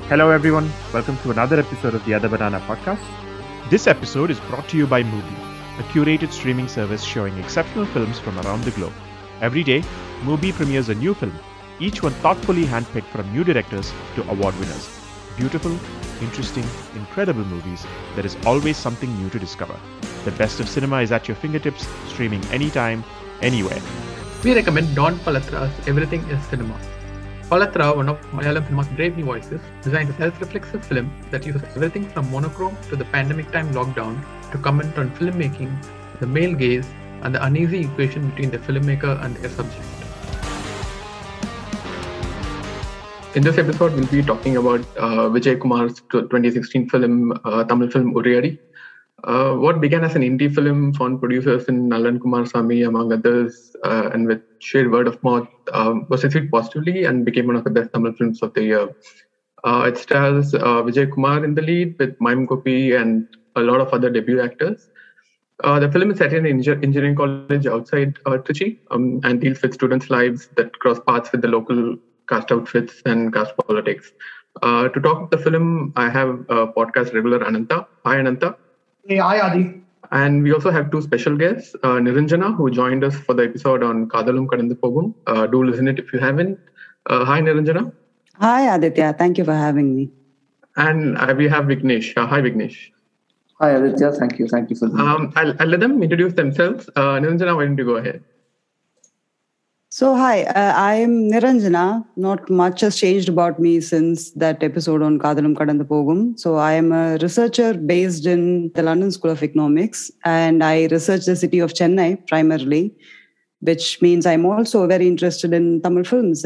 Hello, everyone. Welcome to another episode of the Other Banana podcast. This episode is brought to you by Mubi, a curated streaming service showing exceptional films from around the globe. Every day, Mubi premieres a new film, each one thoughtfully handpicked from new directors to award winners. Beautiful, interesting, incredible movies. There is always something new to discover. The best of cinema is at your fingertips, streaming anytime, anywhere. We recommend Don Palatra's Everything is Cinema. Palatra, one of Malayalam cinema's brave new voices, designs a self-reflexive film that uses everything from monochrome to the pandemic time lockdown to comment on filmmaking, the male gaze, and the uneasy equation between the filmmaker and their subject. In this episode, we'll be talking about Vijay Kumar's 2016 film, Tamil film Uriyadi. What began as an indie film found producers in Nallan Kumarasamy, among others, and with sheer word of mouth, was received positively and became one of the best Tamil films of the year. It stars Vijay Kumar in the lead with Maim Gopi and a lot of other debut actors. The film is set in an engineering college outside Trichy and deals with students' lives that cross paths with the local caste outfits and caste politics. To talk about the film, I have podcast regular Ananta. Hi, Ananta. Hey, hi, Adi. And we also have two special guests, Niranjana, who joined us for the episode on Kadalum Kadanthu Pogum. Do listen it if you haven't. Hi, Niranjana. Hi, Aditya. Thank you for having me. And we have Vignesh. Hi, Vignesh. Hi, Aditya. Thank you. Thank you for I'll let them introduce themselves. Niranjana, why don't you go ahead? So, hi, I'm Niranjana. Not much has changed about me since that episode on Kadalum Kadanthu Pogum. So, I am a researcher based in the London School of Economics, and I research the city of Chennai primarily, which means I'm also very interested in Tamil films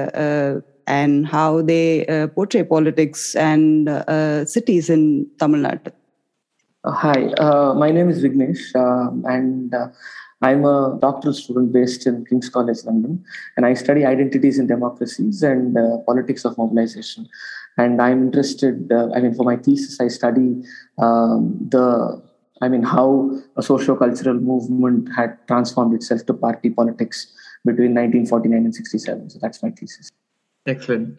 and how they portray politics and cities in Tamil Nadu. Hi, my name is Vignesh, and I'm a doctoral student based in King's College London, and I study identities and democracies and politics of mobilization. And I'm interested, for my thesis, I study how a socio-cultural movement had transformed itself to party politics between 1949 and 67. So that's my thesis. Excellent.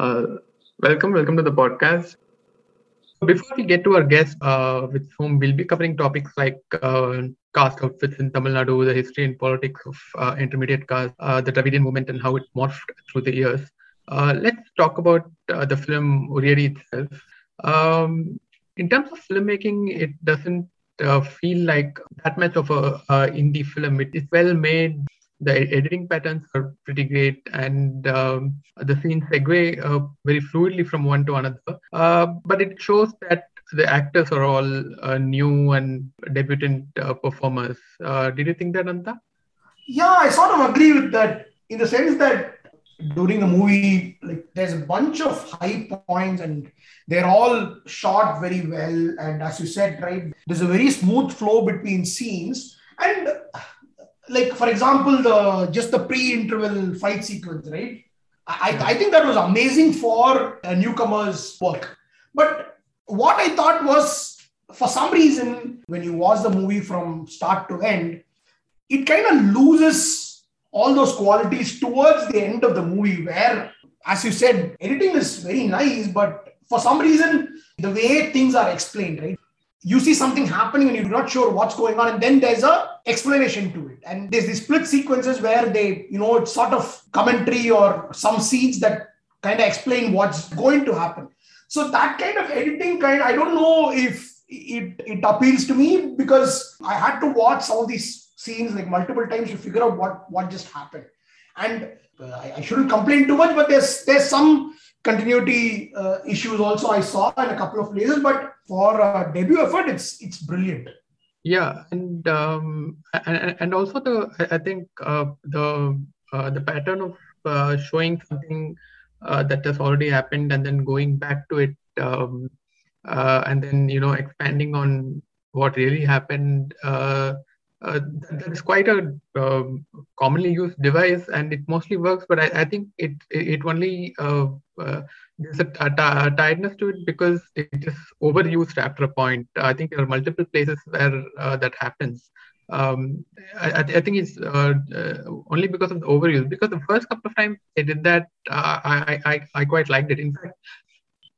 Welcome to the podcast. Before we get to our guests, with whom we'll be covering topics like caste outfits in Tamil Nadu, the history and politics of intermediate caste, the Dravidian movement and how it morphed through the years. Let's talk about the film Uriyadi itself. In terms of filmmaking, it doesn't feel like that much of a indie film. It's well made. The editing patterns are pretty great, and the scenes segue very fluidly from one to another. But it shows that the actors are all new and debutant performers. Did you think that, Anta? Yeah, I sort of agree with that in the sense that during the movie, like there's a bunch of high points and they're all shot very well. And as you said, right, there's a very smooth flow between scenes. And like, for example, the pre-interval fight sequence, right? I think that was amazing for a newcomer's work. But what I thought was, for some reason, when you watch the movie from start to end, it kind of loses all those qualities towards the end of the movie where, as you said, editing is very nice, but for some reason, the way things are explained, right? You see something happening and you're not sure what's going on, and then there's a explanation to it. And there's these split sequences where they, it's sort of commentary or some scenes that kind of explain what's going to happen. So that kind of editing I don't know if it appeals to me, because I had to watch some of these scenes like multiple times to figure out what just happened. And I shouldn't complain too much, but there's some continuity issues also I saw in a couple of places, but for a debut effort, it's brilliant. Yeah, and also I think the pattern of showing something that has already happened and then going back to it, and then expanding on what really happened. That is quite a commonly used device, and it mostly works. But I think it only there's a tiredness to it because it is overused after a point. I think there are multiple places where that happens. I think it's only because of the overuse. Because the first couple of times they did that, I quite liked it. In fact,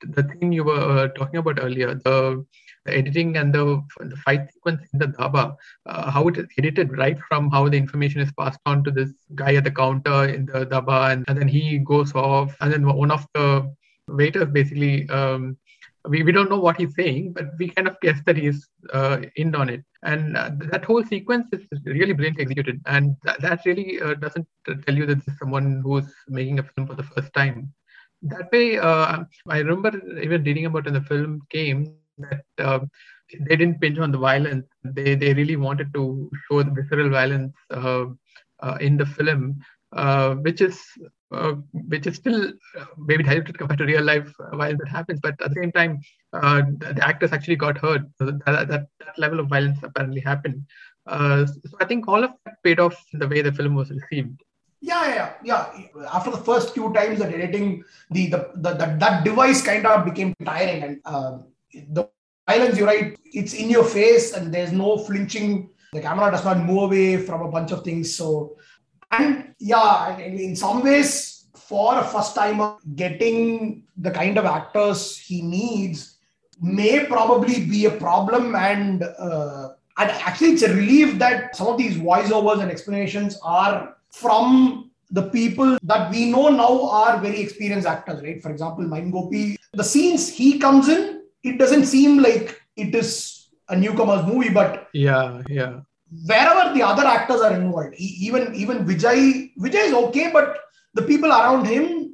the thing you were talking about earlier, the editing and the fight sequence in the dhaba, how it is edited right from how the information is passed on to this guy at the counter in the dhaba, and then he goes off, and then one of the waiters basically. We don't know what he's saying, but we kind of guess that he's in on it. And that whole sequence is really brilliantly executed. And that really doesn't tell you that this is someone who's making a film for the first time. That way, I remember even reading about in the film came that they didn't pinch on the violence. They really wanted to show the visceral violence in the film, which is still maybe diluted compared to real life violence that happens, but at the same time, the actors actually got hurt. So that level of violence apparently happened. So I think all of that paid off in the way the film was received. Yeah. After the first few times that editing, that device kind of became tiring, and the violence, you're right, it's in your face, and there's no flinching. The camera does not move away from a bunch of things. So. And yeah, in some ways, for a first timer, getting the kind of actors he needs may probably be a problem. And actually, it's a relief that some of these voiceovers and explanations are from the people that we know now are very experienced actors, right? For example, Mayim Gopi, the scenes he comes in, it doesn't seem like it is a newcomer's movie, but yeah. Wherever the other actors are involved, even Vijay is okay, but the people around him,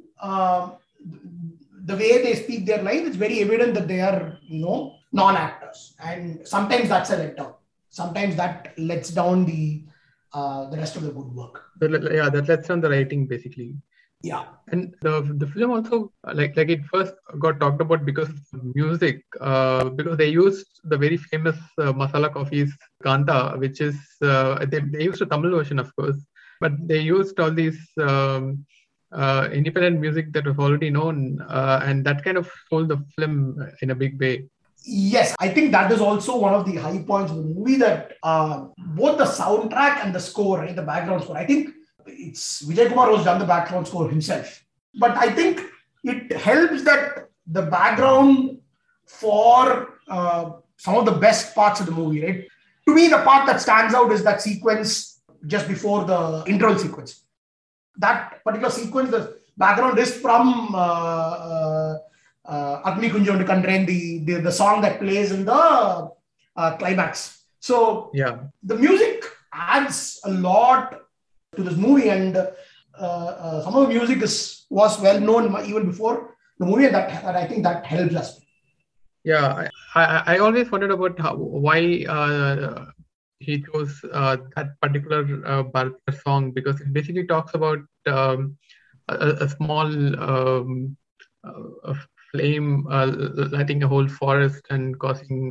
the way they speak their lines, it's very evident that they are, non-actors. And sometimes that's a letdown. Sometimes that lets down the rest of the good work. That lets down the writing, basically. Yeah. And the film also, like it first got talked about because of the music, because they used the very famous Masala Coffee's Kanta, which is, they used a Tamil version, of course, but they used all these independent music that was already known, and that kind of sold the film in a big way. Yes, I think that is also one of the high points of the movie, that both the soundtrack and the score, right, the background score, I think it's Vijay Kumar who's done the background score himself. But I think it helps that the background for some of the best parts of the movie, right? To me, the part that stands out is that sequence just before the interval sequence. That particular sequence, the background is from Agni Kunjon Kandren, the song that plays in the climax. So yeah, the music adds a lot to this movie, and some of the music was well known even before the movie, and that I think that helps us. Yeah, I always wondered about why he chose that particular Bharatiya song, because it basically talks about a small flame lighting a whole forest and causing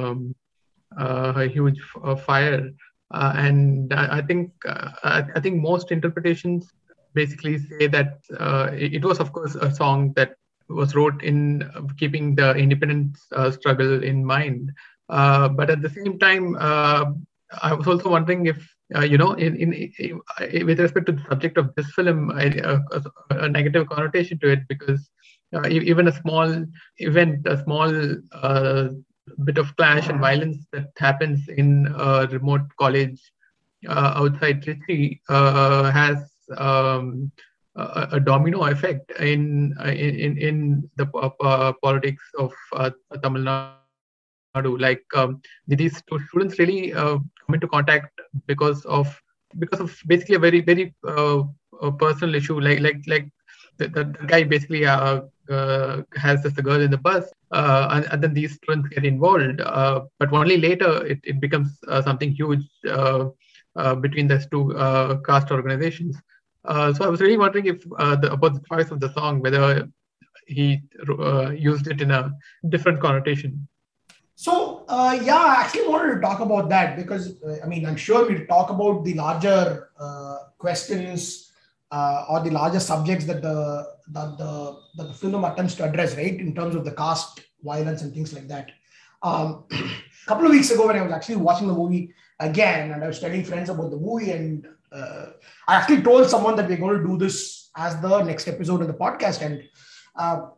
a huge fire. And I think most interpretations basically say that it was, of course, a song that was wrote in keeping the independence struggle in mind. But at the same time, I was also wondering if, with respect to the subject of this film, a negative connotation to it, because even a small event, a small bit of clash and violence that happens in a remote college outside Trichy has a domino effect in the politics of Tamil Nadu. Like these two students really come into contact because of basically a very very personal issue. Like the guy basically has just a girl in the bus, and then these students get involved. But only later it becomes something huge between these two caste organizations. So I was really wondering if about the choice of the song, whether he used it in a different connotation. So, I actually wanted to talk about that because, I'm sure we'll talk about the larger questions or the larger subjects that the film attempts to address, right, in terms of the caste violence and things like that. A couple of weeks ago, when I was actually watching the movie again, and I was telling friends about the movie, and I actually told someone that we're going to do this as the next episode of the podcast. And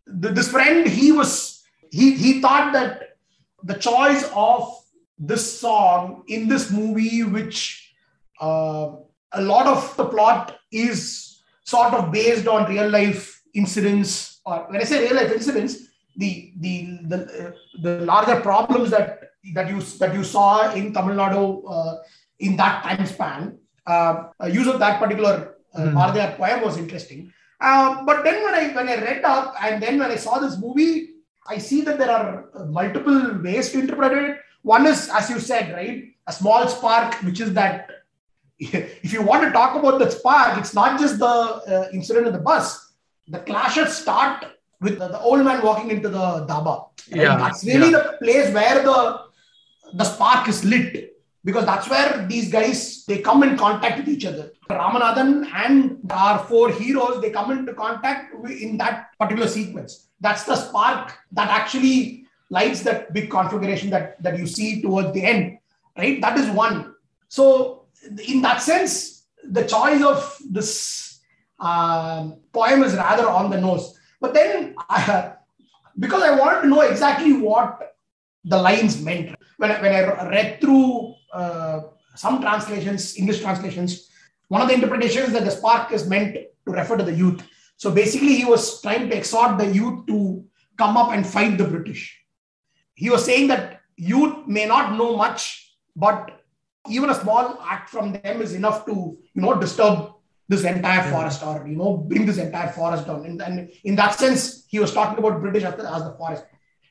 this friend, he thought that the choice of this song in this movie, which a lot of the plot is sort of based on real life incidents, or when I say real life incidents, the larger problems that you saw in Tamil Nadu in that time span. Use of that particular Bharatiyar poem was interesting. But then when I read up and then when I saw this movie, I see that there are multiple ways to interpret it. One is, as you said, right, a small spark, which is that if you want to talk about the spark, it's not just the incident in the bus. The clashes start with the old man walking into the dhaba. Right? Yeah, that's really the place where the spark is lit. Because that's where these guys, they come in contact with each other. Ramanathan and our four heroes, they come into contact in that particular sequence. That's the spark that actually lights that big configuration that you see towards the end, right? That is one. So in that sense, the choice of this poem is rather on the nose. But then, because I wanted to know exactly what the lines meant, when I read through some translations, English translations, one of the interpretations is that the spark is meant to refer to the youth. So basically, he was trying to exhort the youth to come up and fight the British. He was saying that youth may not know much, but even a small act from them is enough to, disturb this entire forest, or, bring this entire forest down. And in that sense, he was talking about British as the forest.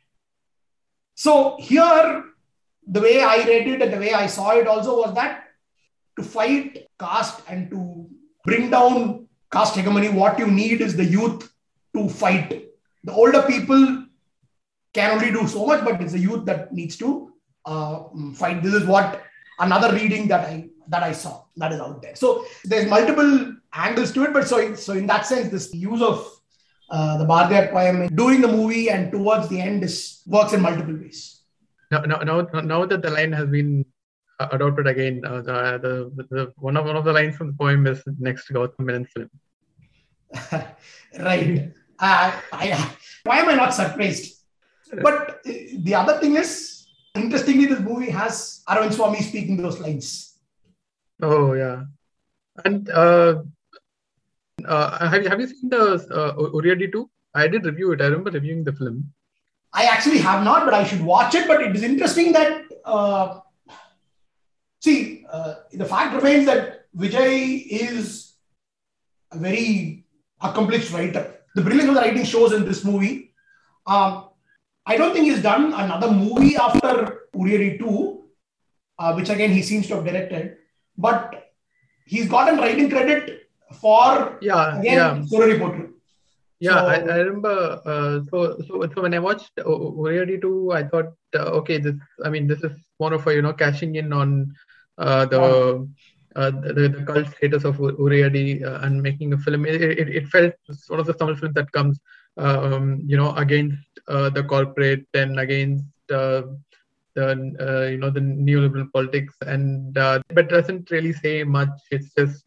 So here, the way I read it and the way I saw it also was that to fight caste and to bring down caste hegemony, what you need is the youth to fight. The older people can only do so much, but it's the youth that needs to fight. This is what another reading that I saw that is out there. So there's multiple angles to it, but so in that sense, this use of the Bharatiyar poem during the movie and towards the end works in multiple ways. Now that the line has been adopted again, the one of the lines from the poem is next to Gautam Menon's film. Right. Why am I not surprised? But the other thing is, interestingly, this movie has Aravind Swamy speaking those lines. Oh yeah, and have you seen the Uriadi 2? I did review it. I remember reviewing the film. I actually have not, but I should watch it. But it is interesting that, the fact remains that Vijay is a very accomplished writer. The brilliance of the writing shows in this movie. I don't think he's done another movie after Uriadi 2, which again he seems to have directed. But he's gotten writing credit for, Surari Potru. Yeah, so, I remember. So when I watched Uriadi 2, I thought, this is more of a cashing in on the cult status of Uriadi and making a film. It felt sort of the Tamil film that comes, against the corporate and against the neoliberal politics, and but doesn't really say much. It's just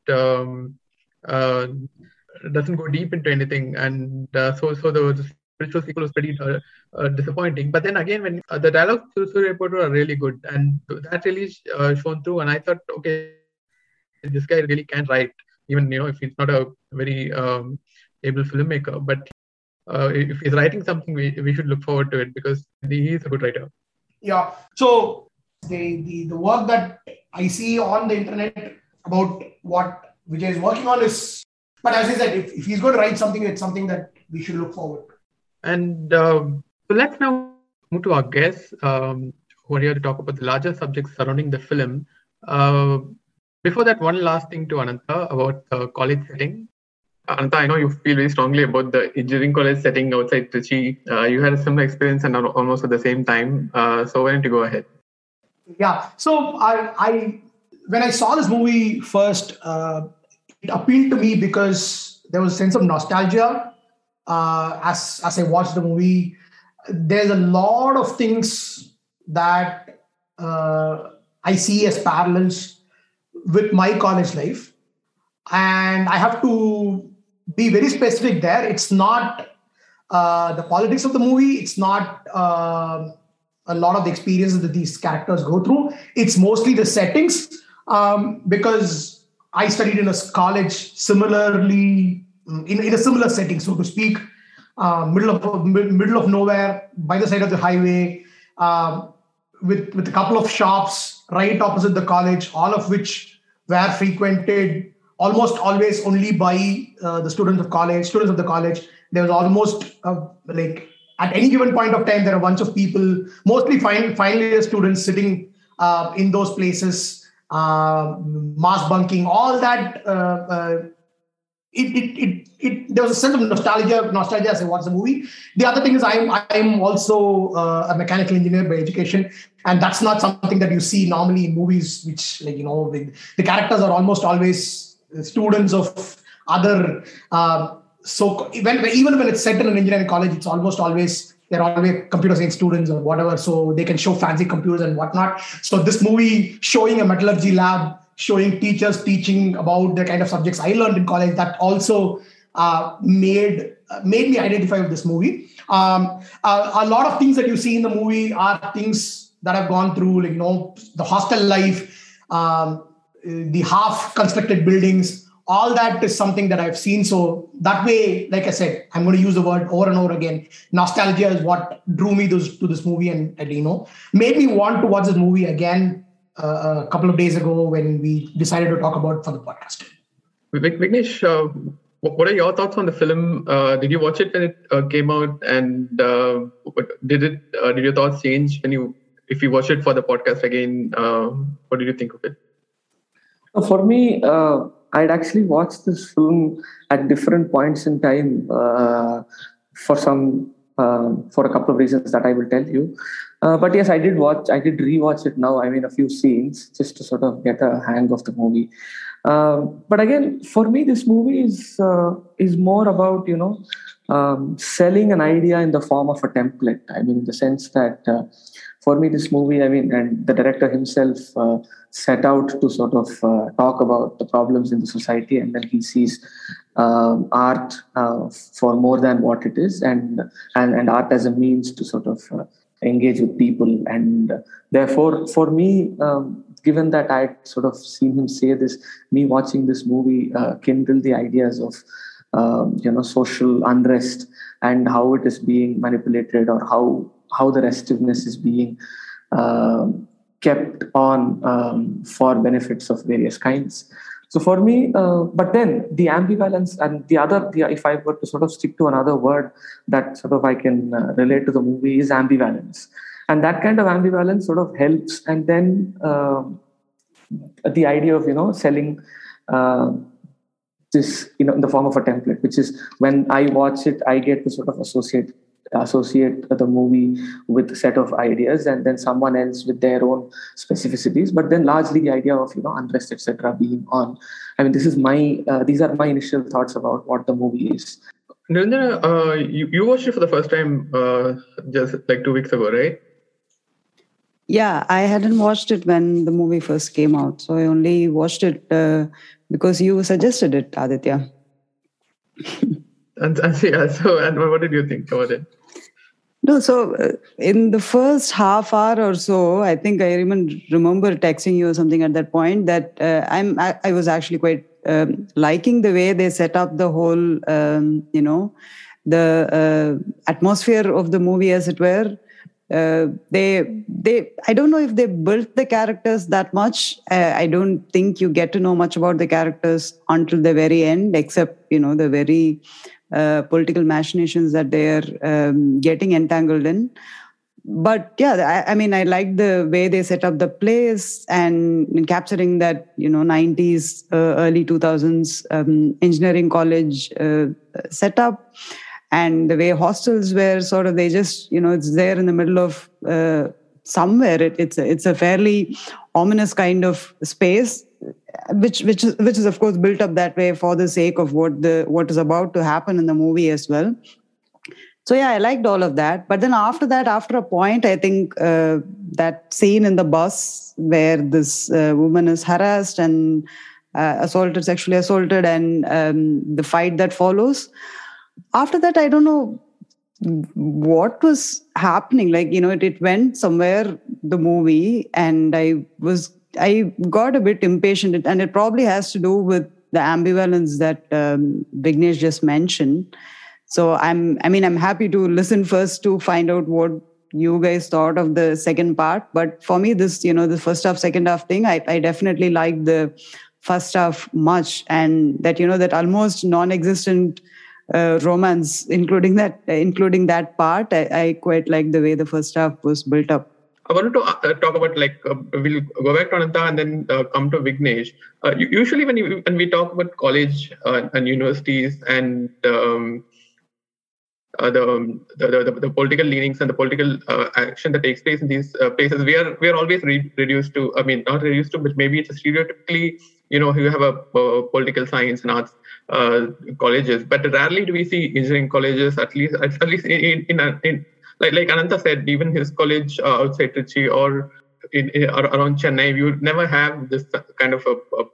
doesn't go deep into anything, and so the spiritual sequel was pretty disappointing. But then again, when the dialogues through Surari Potru are really good, and that really shone through, and I thought, okay, this guy really can write, even if he's not a very able filmmaker, but if he's writing something, we should look forward to it, because he is a good writer. Yeah. So the work that I see on the internet about what Vijay is working on is, but as I said, if he's going to write something, it's something that we should look forward to. And so let's now move to our guests who are here to talk about the larger subjects surrounding the film. Before that, one last thing to Ananta about the college setting. Ananta, I know you feel very strongly about the engineering college setting outside Trichy. You had a similar experience and almost at the same time. So why don't you go ahead? Yeah. So I when I saw this movie first, it appealed to me because there was a sense of nostalgia as I watched the movie. There's a lot of things that I see as parallels with my college life. And I have to be very specific there. It's not the politics of the movie. It's not a lot of the experiences that these characters go through. It's mostly the settings, because I studied in a college similarly, in a similar setting, so to speak, middle of nowhere, by the side of the highway, with a couple of shops right opposite the college, all of which were frequented almost always only by the students of the college. There was almost like at any given point of time, there are a bunch of people, mostly final year students, sitting in those places, mass bunking, all that. There was a sense of nostalgia as I watched the movie. The other thing is I'm also a mechanical engineer by education, and that's not something that you see normally in movies, which, like, the characters are almost always students of other. So even when it's set in an engineering college, it's almost always, they're always computer science students or whatever, so they can show fancy computers and whatnot. So this movie showing a metallurgy lab, showing teachers teaching about the kind of subjects I learned in college, that also made me identify with this movie. A lot of things that you see in the movie are things that I've gone through, like, the hostel life, the half constructed buildings. All that is something that I've seen. So that way, like I said, I'm going to use the word over and over again. Nostalgia is what drew me to this movie, and made me want to watch this movie again a couple of days ago when we decided to talk about it for the podcast. Vignesh, what are your thoughts on the film? Did you watch it when it came out, and did your thoughts change if you watch it for the podcast again? What did you think of it? For me, I'd actually watched this film at different points in time for a couple of reasons that I will tell you. But yes, I did rewatch it now. I mean, a few scenes just to sort of get a hang of the movie. But again, for me, this movie is more about, selling an idea in the form of a template. I mean, in the sense that for me, this movie, and the director himself set out to sort of talk about the problems in the society, and then he sees art for more than what it is, and art as a means to sort of engage with people. And therefore, for me, given that I'd sort of seen him say this, me watching this movie kindled the ideas of social unrest and how it is being manipulated, or how the restiveness is being kept on for benefits of various kinds. So for me, but then the ambivalence and if I were to sort of stick to another word that sort of I can relate to the movie, is ambivalence. And that kind of ambivalence sort of helps. And then the idea of, selling this, in the form of a template, which is when I watch it, I get to sort of associate the movie with a set of ideas, and then someone else with their own specificities. But then largely the idea of, unrest, etc. being on. I mean, these are my initial thoughts about what the movie is. Niranjana, you watched it for the first time just like 2 weeks ago, right? Yeah, I hadn't watched it when the movie first came out. So I only watched it because you suggested it, Aditya. And what did you think about it? No, so in the first half hour or so, I think I even remember texting you or something at that point that I was actually quite liking the way they set up the whole, the atmosphere of the movie, as it were. They I don't know if they built the characters that much. I don't think you get to know much about the characters until the very end, except the very political machinations that they're getting entangled in. But yeah, I mean, I like the way they set up the place and capturing that 90s, early 2000s engineering college setup. And the way hostels were sort of, they just, it's there in the middle of somewhere. It's a fairly ominous kind of space, which is of course built up that way for the sake of what is about to happen in the movie as well. So yeah, I liked all of that. But then after a point, I think that scene in the bus where this woman is harassed and sexually assaulted, and the fight that follows. After that, I don't know, what was happening. Like, it went somewhere, the movie, and I got a bit impatient, and it probably has to do with the ambivalence that Vignesh just mentioned. So I'm happy to listen first to find out what you guys thought of the second part. But for me, this, the first half, second half thing, I definitely liked the first half much, and that, that almost non-existent romance, including that part. I quite like the way the first half was built up. I wanted to talk about, we'll go back to Ananta and then come to Vignesh. Usually when we talk about college and universities and the political leanings and the political action that takes place in these places, we are always reduced to, not reduced to, but maybe it's a stereotypically, you have a political science and arts colleges, but rarely do we see engineering colleges, at least in like Ananta said, even his college outside Trichy or around Chennai, you never have this kind of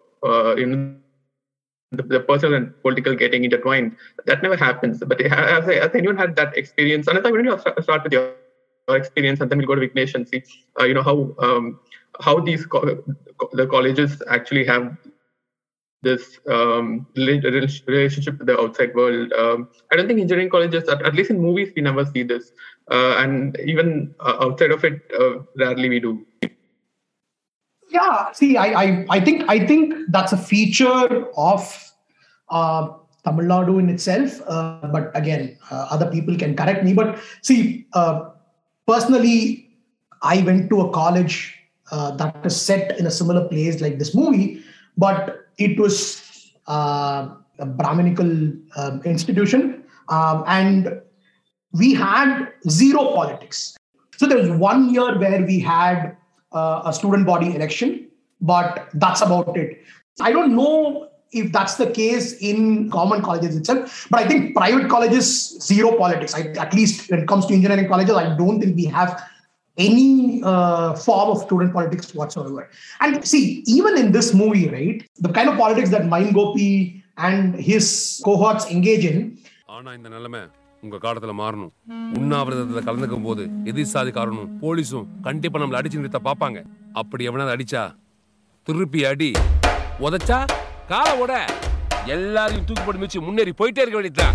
the personal and political getting intertwined. That never happens. But has anyone had that experience? Ananta, when you start with your experience, and then we'll go to Vignesh and see, how these the colleges actually have this relationship with the outside world. I don't think engineering colleges, at least in movies, we never see this. And even outside of it, rarely we do. Yeah, see, I think that's a feature of Tamil Nadu in itself. But again, other people can correct me. But see, personally, I went to a college that is set in a similar place like this movie, but it was a Brahminical institution, and we had zero politics. So there was 1 year where we had a student body election, but that's about it. I don't know if that's the case in government colleges itself, but I think private colleges, zero politics. At least when it comes to engineering colleges, I don't think we have any form of student politics whatsoever. And see, even in this movie, right, the kind of politics that Main Gopi and his cohorts engage in. உங்க காலத்துல மாறணும். உண்ணாவிரதத்துல கலந்துக்கும் போது எதிர்சாதிக்காரனும் போலீஸும் கண்டிப்பா நம்மள அடிச்சு நிறுத்த பாப்பாங்க. அப்படி எவனாவது அடிச்சா திருப்பி அடி, உதைச்சா கால ஓட, எல்லாரையும் தூக்கி போட்டு மிச்சு முன்னேறி போயிட்டே இருக்க வேண்டியதுதான்.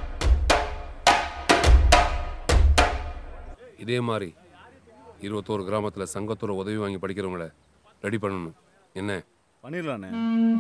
இதே மாதிரி 21 கிராமத்துல சங்கத்தோட உதவி வாங்கி படிக்கிறவங்கள ரெடி பண்ணணும். என்ன பண்ணிரலானே?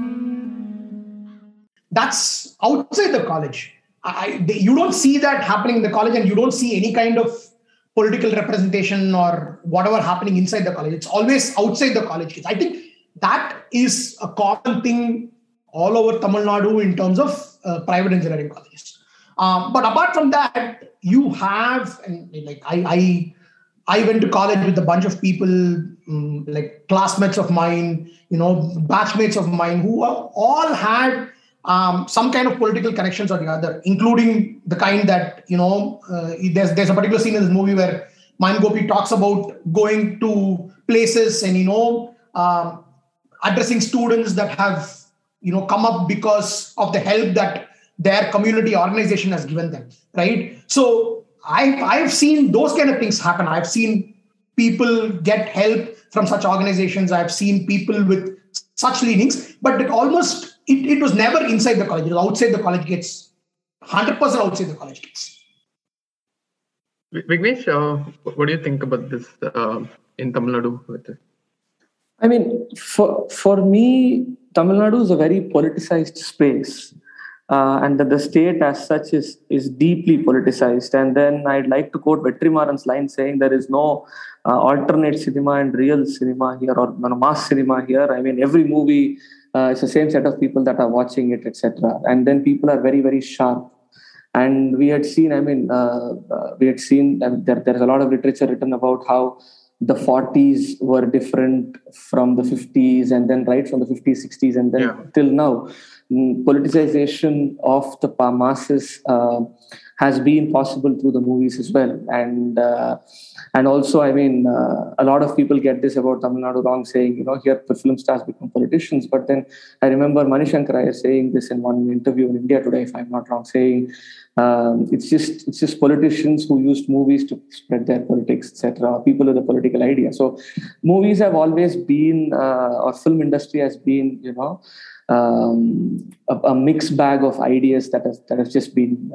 That's outside the college. You don't see that happening in the college, and you don't see any kind of political representation or whatever happening inside the college. It's always outside the college kids. I think that is a common thing all over Tamil Nadu in terms of private engineering colleges. But apart from that, you have, and like I went to college with a bunch of people, like classmates of mine, batchmates of mine, who all had some kind of political connections or the other, including the kind that, there's a particular scene in this movie where Main Gopi talks about going to places and, addressing students that have, come up because of the help that their community organization has given them, right? So I've seen those kind of things happen. I've seen people get help from such organizations. I've seen people with such leanings, but it was never inside the college. It was outside the college gates, 100% outside the college gates. Vignesh, what do you think about this in Tamil Nadu? I mean, for me, Tamil Nadu is a very politicized space. And that the state as such is deeply politicized. And then I'd like to quote Vetrimaran's line saying there is no alternate cinema and real cinema here, or mass cinema here. I mean, every movie, it's the same set of people that are watching it, etc. And then people are very, very sharp. And we had seen, there's a lot of literature written about how the 40s were different from the 50s, and then right from the 50s, 60s, and then till now. politicization of the masses has been possible through the movies as well. And also, I mean, a lot of people get this about Tamil Nadu wrong, saying, here the film stars become politicians. But then I remember Manishankar Iyer saying this in one interview in India Today, if I'm not wrong, saying it's just politicians who used movies to spread their politics, etc. People with a political idea. So movies have always been, or film industry has been, a mixed bag of ideas that has just been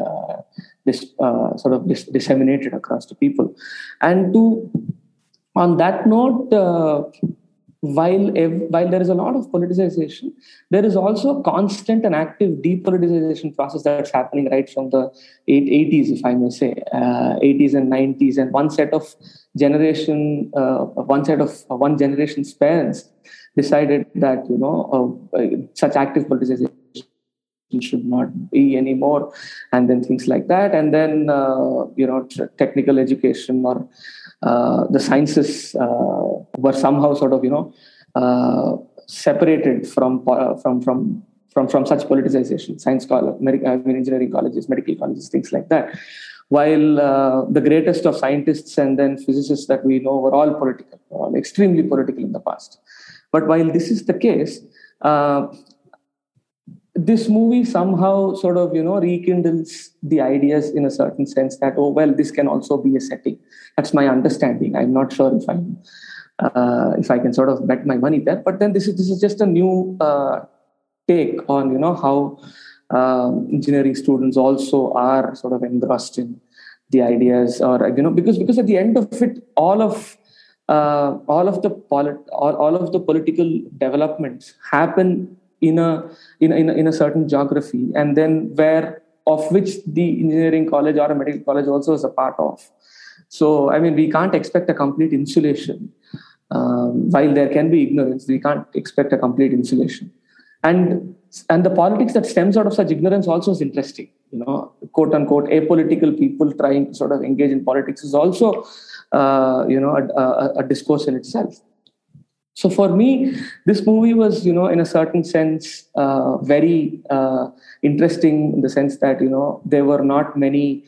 disseminated across to people. And on that note, while there is a lot of politicization, there is also a constant and active depoliticization process that's happening right from the 80s, if I may say, 80s and 90s, and one generation's parents decided that such active politicization should not be anymore, and then things like that, and then technical education or the sciences were somehow sort of separated from such politicization. Science college, engineering colleges, medical colleges, things like that. While the greatest of scientists and then physicists that we know were all political, extremely political in the past. But while this is the case, this movie somehow sort of, rekindles the ideas in a certain sense that, this can also be a setting. That's my understanding. I'm not sure if I can sort of bet my money there. But then this is just a new take on, how engineering students also are sort of engrossed in the ideas, or, because at the end of it, all of the political developments happen in a certain geography, and then of which the engineering college or a medical college also is a part of. So, I mean, we can't expect a complete insulation. While there can be ignorance, we can't expect a complete insulation. And the politics that stems out of such ignorance also is interesting. Quote unquote, apolitical people trying to sort of engage in politics is also, a discourse in itself. So for me, this movie was, in a certain sense, very interesting in the sense that, there were not many,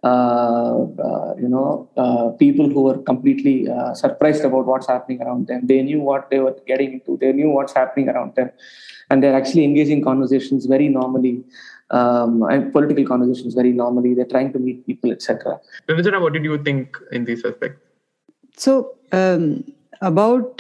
people who were completely surprised about what's happening around them. They knew what they were getting into. They knew what's happening around them. And they're actually engaging conversations very normally, and political conversations very normally. They're trying to meet people, etc. Niranjana, what did you think in this aspect? So about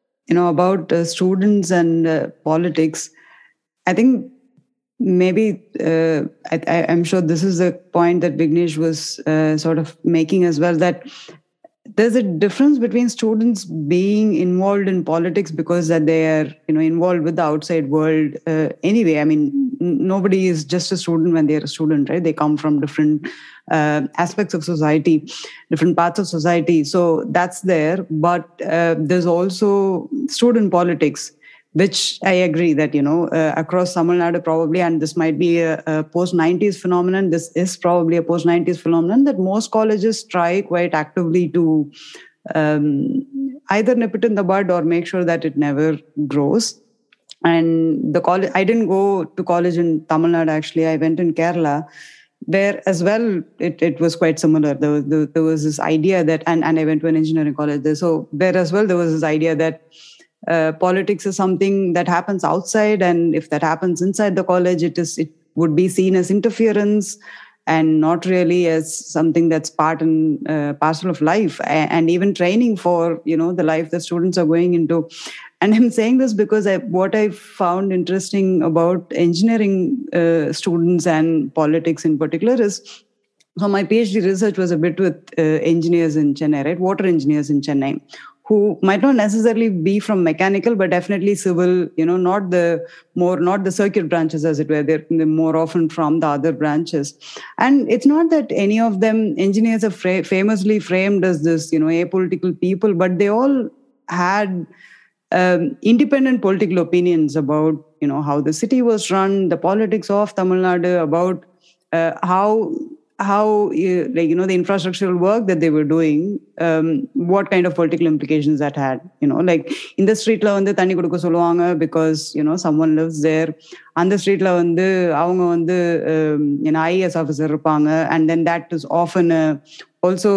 students and politics, I think maybe I'm sure this is the point that Vignesh was sort of making as well, that there's a difference between students being involved in politics because that they are involved with the outside world anyway. I mean, nobody is just a student when they're a student, right? They come from different aspects of society, different parts of society. So that's there. But there's also student politics, which I agree that, across Tamil Nadu probably, and this might be a post-90s phenomenon, this is probably a post-90s phenomenon, that most colleges try quite actively to either nip it in the bud or make sure that it never grows. And the college, I didn't go to college in Tamil Nadu, actually. I went in Kerala, where as well, it was quite similar. There was this idea that, and I went to an engineering college there. So there as well, there was this idea that politics is something that happens outside, and if that happens inside the college, it would be seen as interference and not really as something that's part and parcel of life, and even training for the life the students are going into. And I'm saying this because what I found interesting about engineering students and politics in particular is, so my PhD research was a bit with engineers in Chennai, right? Water engineers in Chennai, who might not necessarily be from mechanical, but definitely civil, not the circuit branches, as it were. They're more often from the other branches. And it's not that any of them, engineers are famously framed as this, apolitical people, but they all had independent political opinions about, how the city was run, the politics of Tamil Nadu, about how how the infrastructural work that they were doing, what kind of political implications that had. Like in the street la வந்து தண்ணி கொடுக்க சொல்லுவாங்க because someone lives there. On the street la வந்து அவங்க வந்து IAS officer இருப்பாங்க, and then that is often also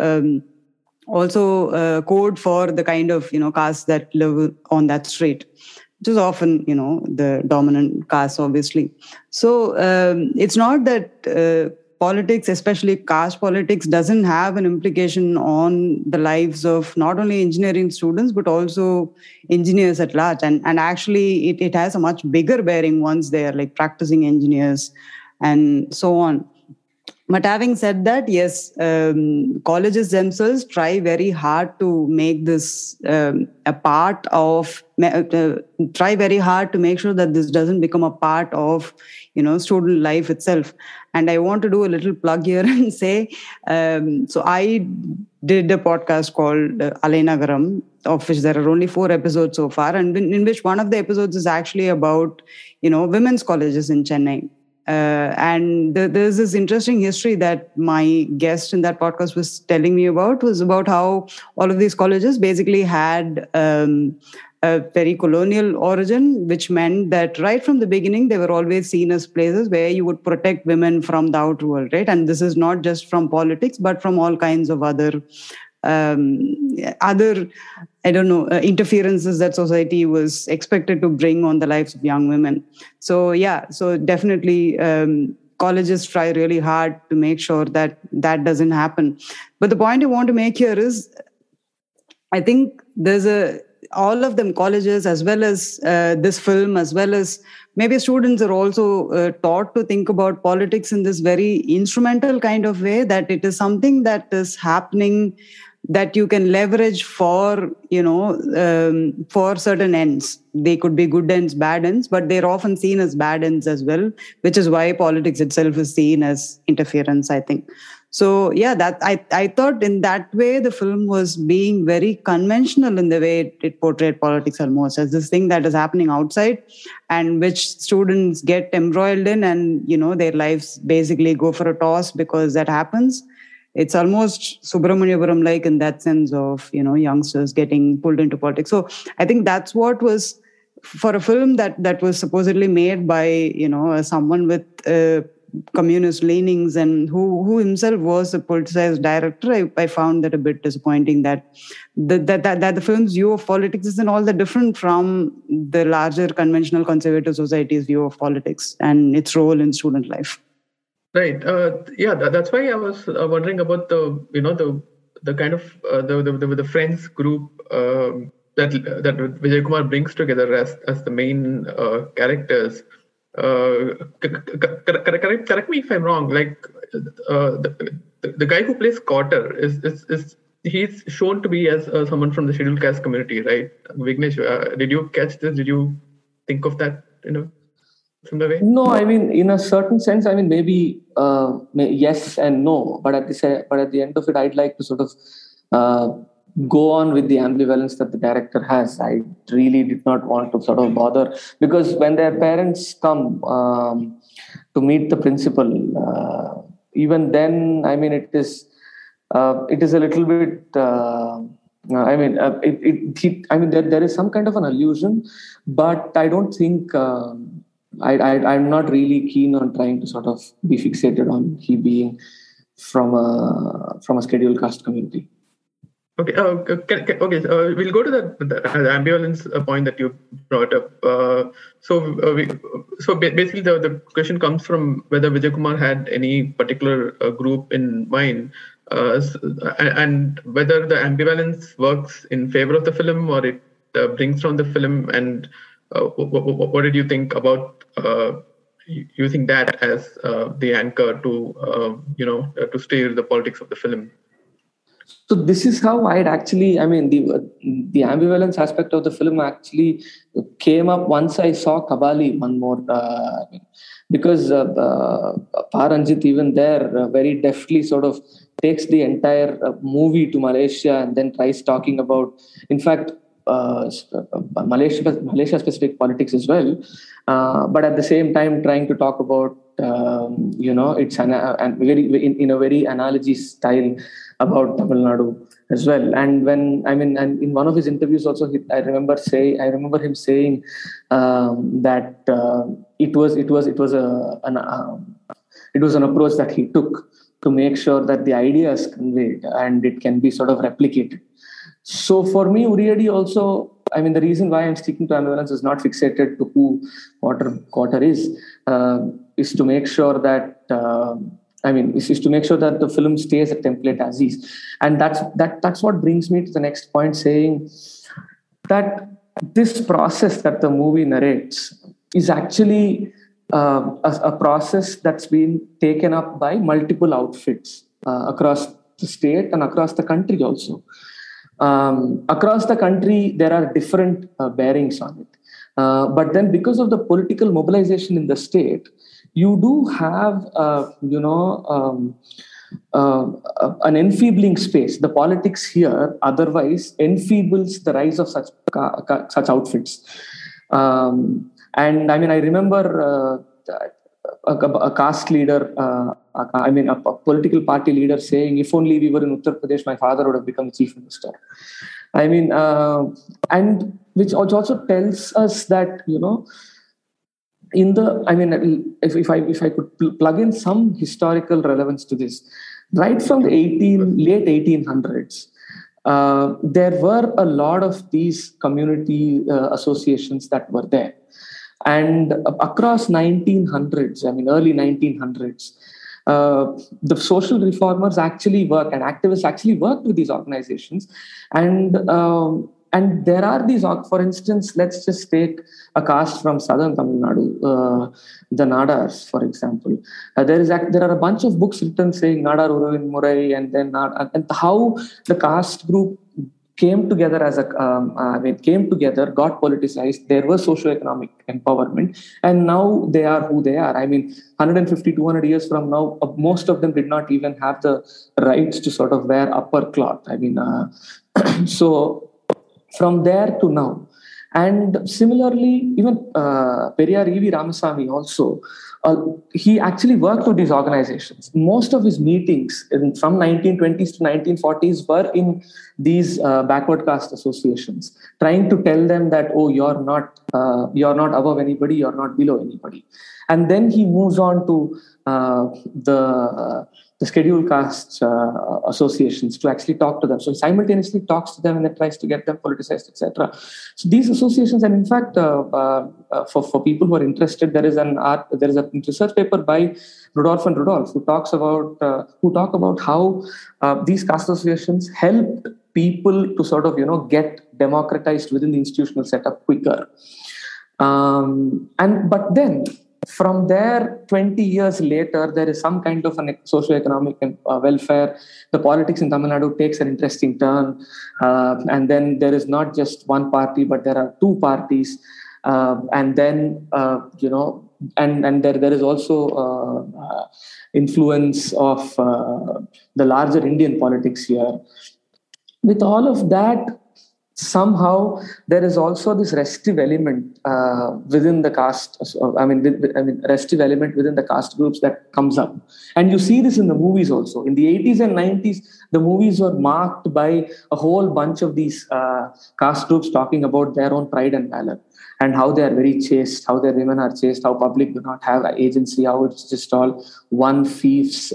code for the kind of caste that live on that street, which is often the dominant caste, obviously. So it's not that politics, especially caste politics, doesn't have an implication on the lives of not only engineering students but also engineers at large, and actually it has a much bigger bearing once they are like practicing engineers and so on. But having said that, yes, colleges themselves try very hard to make this a part of, try very hard to make sure that this doesn't become a part of, student life itself. And I want to do a little plug here and say, so I did a podcast called Alainagaram, of which there are only 4 episodes so far, and in which one of the episodes is actually about, women's colleges in Chennai. And there's this interesting history that my guest in that podcast was telling me about, was about how all of these colleges basically had a very colonial origin, which meant that right from the beginning, they were always seen as places where you would protect women from the outer world, right? And this is not just from politics, but from all kinds of other interferences that society was expected to bring on the lives of young women. So definitely colleges try really hard to make sure that that doesn't happen. But the point I want to make here is, I think there's all of them, colleges as well as this film, as well as maybe students, are also taught to think about politics in this very instrumental kind of way, that it is something that is happening that you can leverage for, for certain ends. They could be good ends, bad ends, but they're often seen as bad ends as well, which is why politics itself is seen as interference, I think. So that I thought in that way the film was being very conventional in the way it portrayed politics, almost as this thing that is happening outside and which students get embroiled in, and their lives basically go for a toss because that happens. It's almost Subramaniapuram like in that sense of youngsters getting pulled into politics. So I think that's what was, for a film that was supposedly made by someone with communist leanings and who himself was a politicized director, I found that a bit disappointing, that the film's view of politics isn't all that different from the larger conventional conservative society's view of politics and its role in student life. Right. That's why I was wondering about the kind of the friends group that Vijay Kumar brings together as the main characters. Correct me if I'm wrong. Like the guy who plays Cotter is he's shown to be as someone from the scheduled caste community, right? Vignesh, did you catch this? Did you think of that in a similar way? No, I mean, in a certain sense, I mean, maybe yes and no. But at the end of it, I'd like to sort of go on with the ambivalence that the director has. I really did not want to sort of bother, because when their parents come to meet the principal, even then, I mean, it is a little bit. There is some kind of an allusion, but I don't think. I'm not really keen on trying to sort of be fixated on he being from a scheduled caste community. Okay. We'll go to the ambivalence point that you brought up. So basically, the question comes from whether Vijay Kumar had any particular group in mind, and whether the ambivalence works in favor of the film or it brings down the film. And what did you think about using that as the anchor to steer the politics of the film? So this is how I'd actually, I mean, the ambivalence aspect of the film actually came up once I saw Kabali one more, because Paranjit even there very deftly sort of takes the entire movie to Malaysia and then tries talking about, in fact, Malaysia specific politics as well, but at the same time trying to talk about it's an very in a very analogy style about Tamil Nadu as well. And and in one of his interviews also, I remember him saying that it was an approach that he took to make sure that the idea is conveyed and it can be sort of replicated. So for me, Uriadi also, the reason why I'm sticking to ambivalence is not fixated to who Quater is to make sure that is to make sure that the film stays a template as is. And that's what brings me to the next point, saying that this process that the movie narrates is actually a process that's been taken up by multiple outfits across the state and across the country also. Across the country, there are different bearings on it. But then because of the political mobilization in the state, you do have, an enfeebling space. The politics here otherwise enfeebles the rise of such outfits. And I remember a caste leader, a political party leader saying, if only we were in Uttar Pradesh, my father would have become chief minister. And which also tells us that, if I could plug in some historical relevance to this, right from the late 1800s, there were a lot of these community associations that were there. And across 1900s, early 1900s, the social reformers actually work and activists actually worked with these organizations. And there are these, for instance, let's just take a caste from southern Tamil Nadu, the Nadars, for example. There are a bunch of books written saying Nadar Uruvin Murai, and then and how the caste group came together got politicized. There was socioeconomic empowerment, and now they are who they are. 150, 200 years from now, most of them did not even have the rights to sort of wear upper cloth. So from there to now. And similarly, even Periyar E.V. Ramasamy also, he actually worked with these organizations. Most of his meetings from 1920s to 1940s were in these backward caste associations, trying to tell them that, oh, you're not above anybody, you're not below anybody. And then he moves on to the scheduled caste associations to actually talk to them. So he simultaneously talks to them and then tries to get them politicized, etc. So these associations, and in fact, for people who are interested, there is a research paper by Rudolph and Rudolph who talk about how these caste associations helped people to sort of get democratized within the institutional setup quicker. But then, from there, 20 years later, there is some kind of an socio-economic welfare. The politics in Tamil Nadu takes an interesting turn. And then there is not just one party, but there are two parties. And then, and there is also influence of the larger Indian politics here. With all of that, somehow there is also this restive element within the caste. Restive element within the caste groups that comes up, and you see this in the movies also. In the 80s and 90s, the movies were marked by a whole bunch of these caste groups talking about their own pride and valor, and how they are very chaste, how their women are chaste, how public do not have agency, how it's just all one fief's,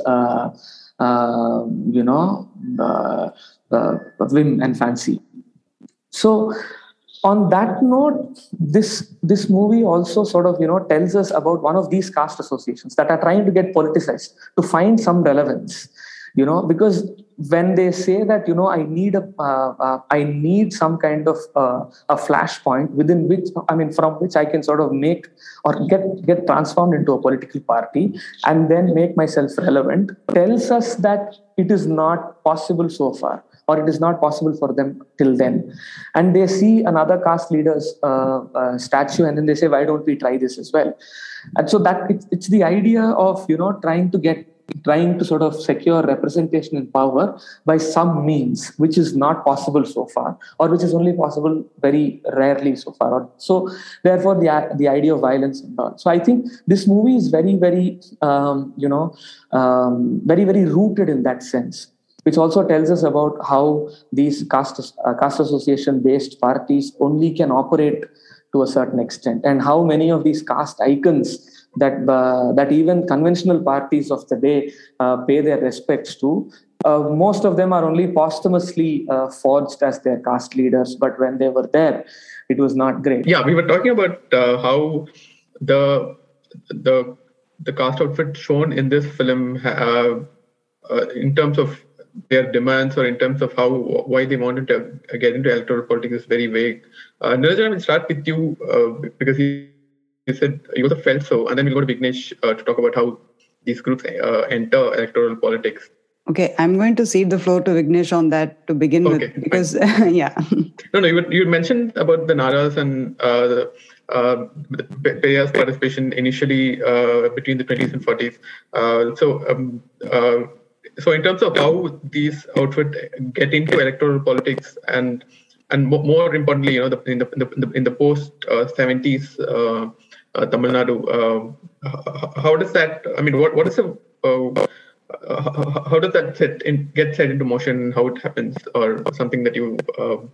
whim and fancy. So on that note, this movie also sort of, tells us about one of these caste associations that are trying to get politicized to find some relevance, because when they say that, I need some kind of a flashpoint within which, from which I can sort of make or get transformed into a political party and then make myself relevant, tells us that it is not possible so far, or it is not possible for them till then. And they see another caste leader's statue, and then they say, why don't we try this as well? And so that it's the idea of, trying to get trying to sort of secure representation and power by some means, which is not possible so far, or which is only possible very rarely so far. So therefore, the idea of violence and all. So I think this movie is very, very, very, very rooted in that sense, which also tells us about how these caste association-based parties only can operate to a certain extent, and how many of these caste icons that even conventional parties of the day pay their respects to, most of them are only posthumously forged as their caste leaders, but when they were there, it was not great. Yeah, we were talking about how the caste outfit shown in this film, in terms of their demands or in terms of why they wanted to get into electoral politics, is very vague. Niranjana, I will start with you because you said you also felt so, and then we'll go to Vignesh to talk about how these groups enter electoral politics. Okay, I'm going to cede the floor to Vignesh on that to begin with, because yeah. No, you mentioned about the Naras and the Periyar's participation initially between the 20s and 40s. So in terms of how these outfits get into electoral politics, and more importantly, in the post 70s Tamil Nadu, how does that? I mean, what is the how does that get set into motion? How it happens, or something that you?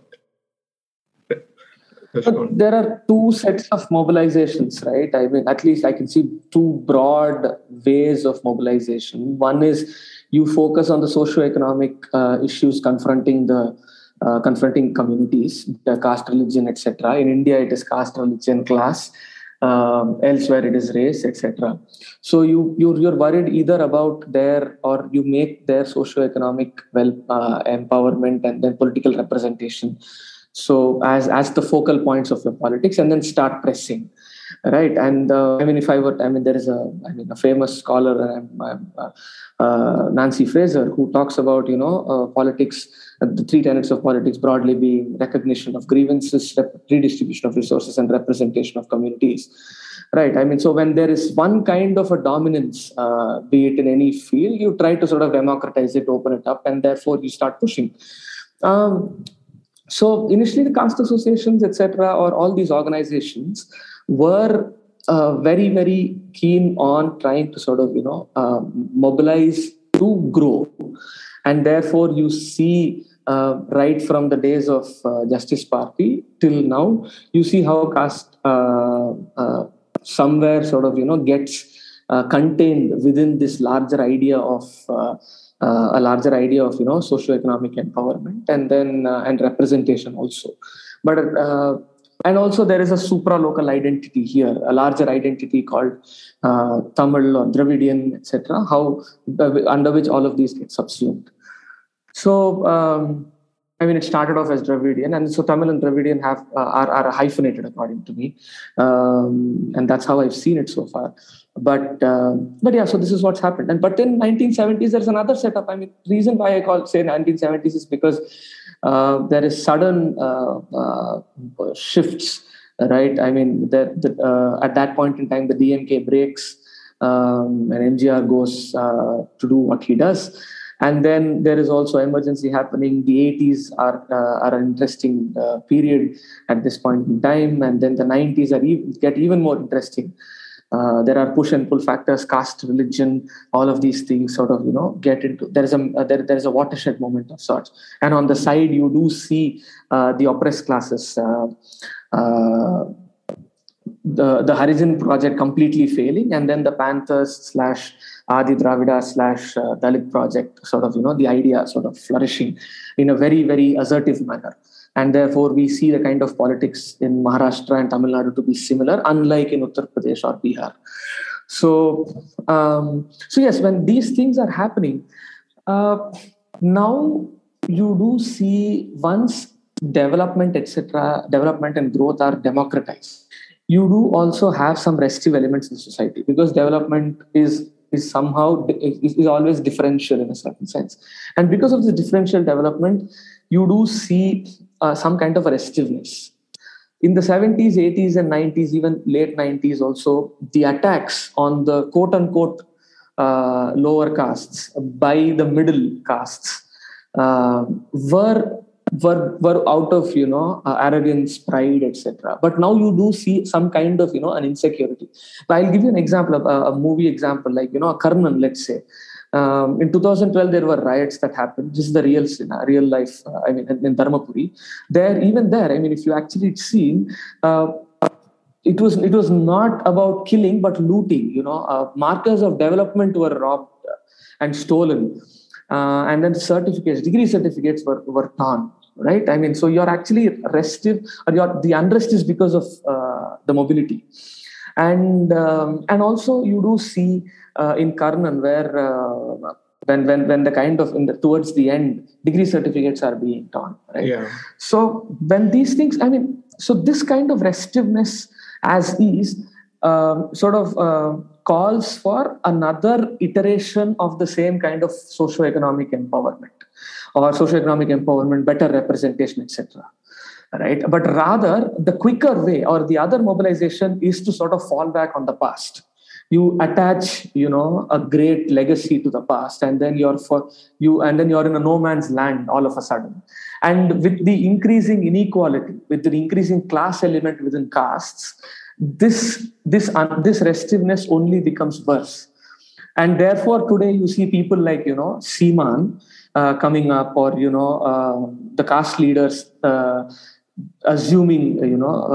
There are two sets of mobilizations, right? I mean, at least I can see two broad ways of mobilization. One is you focus on the socio-economic issues confronting communities, the caste, religion, etc. In India, it is caste, religion, class. Elsewhere, it is race, etc. So you're worried either about or you make their socio-economic empowerment and then political representation. So as the focal points of your politics, and then start pressing, right? And there is a famous scholar, Nancy Fraser, who talks about politics, the three tenets of politics broadly being recognition of grievances, redistribution of resources, and representation of communities, right? I mean, so when there is one kind of a dominance, be it in any field, you try to sort of democratize it, open it up, and therefore you start pushing. So initially, the caste associations, etc., or all these organizations were very, very keen on trying to sort of mobilize to grow, and therefore you see right from the days of Justice Party till now, you see how caste somewhere sort of gets contained within this larger idea of socio-economic empowerment and then and representation also. But and also there is a supra-local identity here, a larger identity called Tamil or Dravidian, etc. Under which all of these get subsumed. So it started off as Dravidian, and so Tamil and Dravidian are hyphenated according to me, and that's how I've seen it so far. But yeah, so this is what's happened. But in 1970s, there's another setup. I mean, reason why I say 1970s is because there is sudden shifts, right? I mean, at that point in time, the DMK breaks, and MGR goes to do what he does. And then there is also emergency happening. The 80s are an interesting period at this point in time. And then the 90s get even more interesting. There are push and pull factors, caste, religion, all of these things sort of, get into, there is a watershed moment of sorts. And on the side, you do see the oppressed classes, the Harijan project completely failing, and then the Panthers / Adi Dravida / Dalit project sort of, the idea sort of flourishing in a very, very assertive manner. And therefore, we see the kind of politics in Maharashtra and Tamil Nadu to be similar, unlike in Uttar Pradesh or Bihar. So yes, when these things are happening, now you do see once development and growth are democratized, you do also have some restive elements in society, because development is somehow is always differential in a certain sense. And because of this differential development, you do see some kind of a restiveness. In the 70s, 80s and 90s, even late 90s also, the attacks on the quote-unquote lower castes by the middle castes were out of arrogance, pride, etc. But now you do see some kind of an insecurity. I'll give you an example, a movie example, like Karnan, let's say. In 2012 there were riots that happened. This is the real life. In Dharmapuri, even there. If you actually see, it was not about killing but looting. Markers of development were robbed and stolen, and then degree certificates were torn. Right? So you're actually restive, or the unrest is because of the mobility, and also you do see in Karnan where when the kind of towards the end degree certificates are being torn. Right? Yeah. So when these things, so this kind of restiveness as is calls for another iteration of the same kind of socio-economic empowerment. Or socioeconomic empowerment, better representation, etc. Right? But rather, the quicker way or the other mobilization is to sort of fall back on the past. You attach, a great legacy to the past, and then you're in a no man's land all of a sudden. And with the increasing inequality, with the increasing class element within castes, this restiveness only becomes worse. And therefore, today you see people like Seeman coming up, or the caste leaders assuming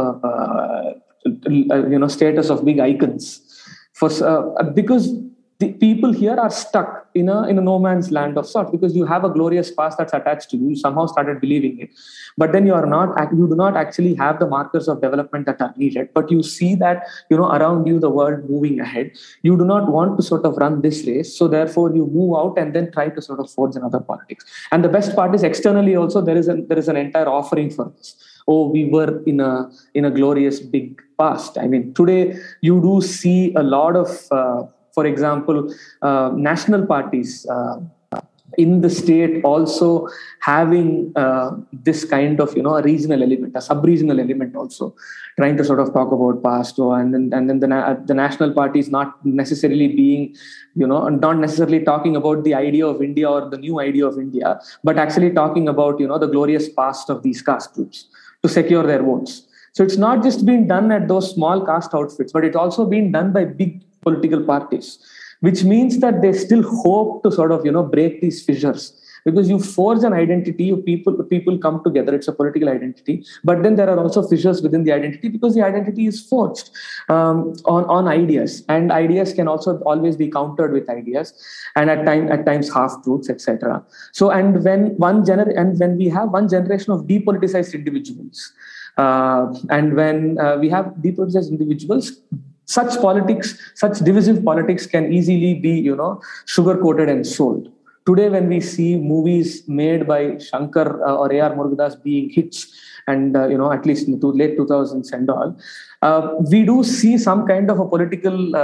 status of big icons because the people here are stuck in a no man's land of sorts, because you have a glorious past that's attached to you. You somehow started believing it, but then you do not actually have the markers of development that are needed. But you see that around you the world moving ahead. You do not want to sort of run this race, so therefore you move out and then try to sort of forge another politics. And the best part is, externally also there is an entire offering for this. Oh, we were in a glorious big past. Today you do see a lot of for example, national parties in the state also having this kind of a regional element, a sub-regional element also, trying to sort of talk about past, and then the national parties not necessarily being not necessarily talking about the idea of India or the new idea of India, but actually talking about the glorious past of these caste groups to secure their votes. So it's not just being done at those small caste outfits, but it's also being done by big political parties, which means that they still hope to sort of break these fissures, because you forge an identity of people come together. It's a political identity, but then there are also fissures within the identity, because the identity is forged on ideas, and ideas can also always be countered with ideas, and at times half truths, etc. So, and when we have one generation of depoliticized individuals, and when we have depoliticized individuals, such divisive politics can easily be, sugar-coated and sold. Today, when we see movies made by Shankar or A.R. Murugadas being hits, and, at least in the late 2000s and all, we do see some kind of a political,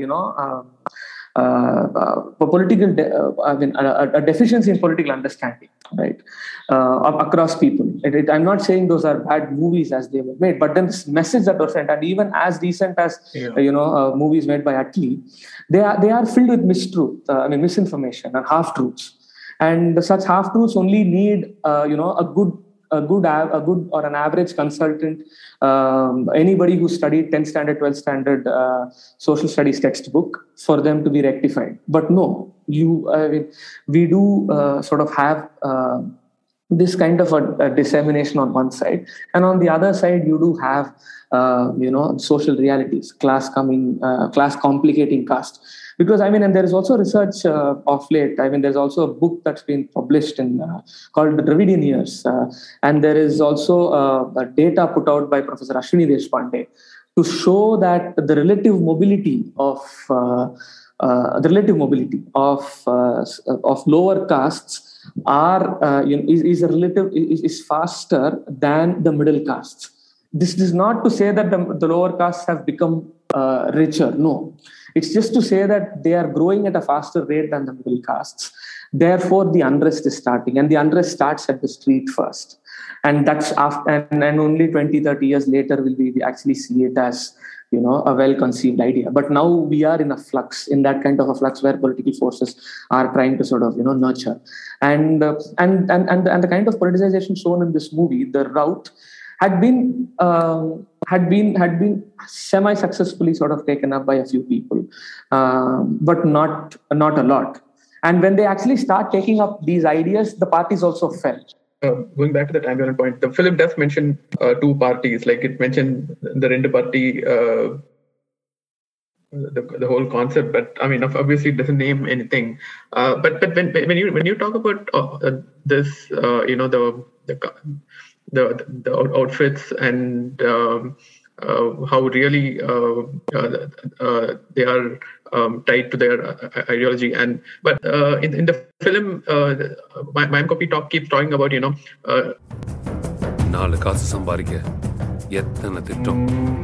a deficiency in political understanding, right, across people. I'm not saying those are bad movies as they were made, but then this message that was sent, and even as decent as movies made by Atlee, they are filled with misinformation and half truths, and such half truths only need a good or an average consultant, anybody who studied 10th standard, 12th standard social studies textbook, for them to be rectified. But no, we do sort of have this kind of a dissemination on one side, and on the other side you do have social realities, class complicating caste. Because and there is also research of late. There's also a book that's been published called The Dravidian Years, and there is also a data put out by Professor Ashwini Deshpande to show that the relative mobility of lower castes is faster than the middle castes. This is not to say that the lower castes have become richer. No. It's just to say that they are growing at a faster rate than the middle castes. Therefore, the unrest is starting, and the unrest starts at the street first. And that's after, and only 20, 30 years later will we actually see it as a well-conceived idea. But now we are in a flux, in that kind of a flux where political forces are trying to sort of, nurture. And the kind of politicization shown in this movie, the route had been semi-successfully sort of taken up by a few people, but not a lot. And when they actually start taking up these ideas, the parties also fell. Going back to the time point, the film does mention two parties. Like it mentioned the Rendu party, the whole concept. But I mean, obviously, it doesn't name anything. But when you talk about this, the outfits and how really they are tied to their ideology, but in the film, my copy keeps talking about நாலு காசு சம்பாதிக்க எத்தனை திட்டம்.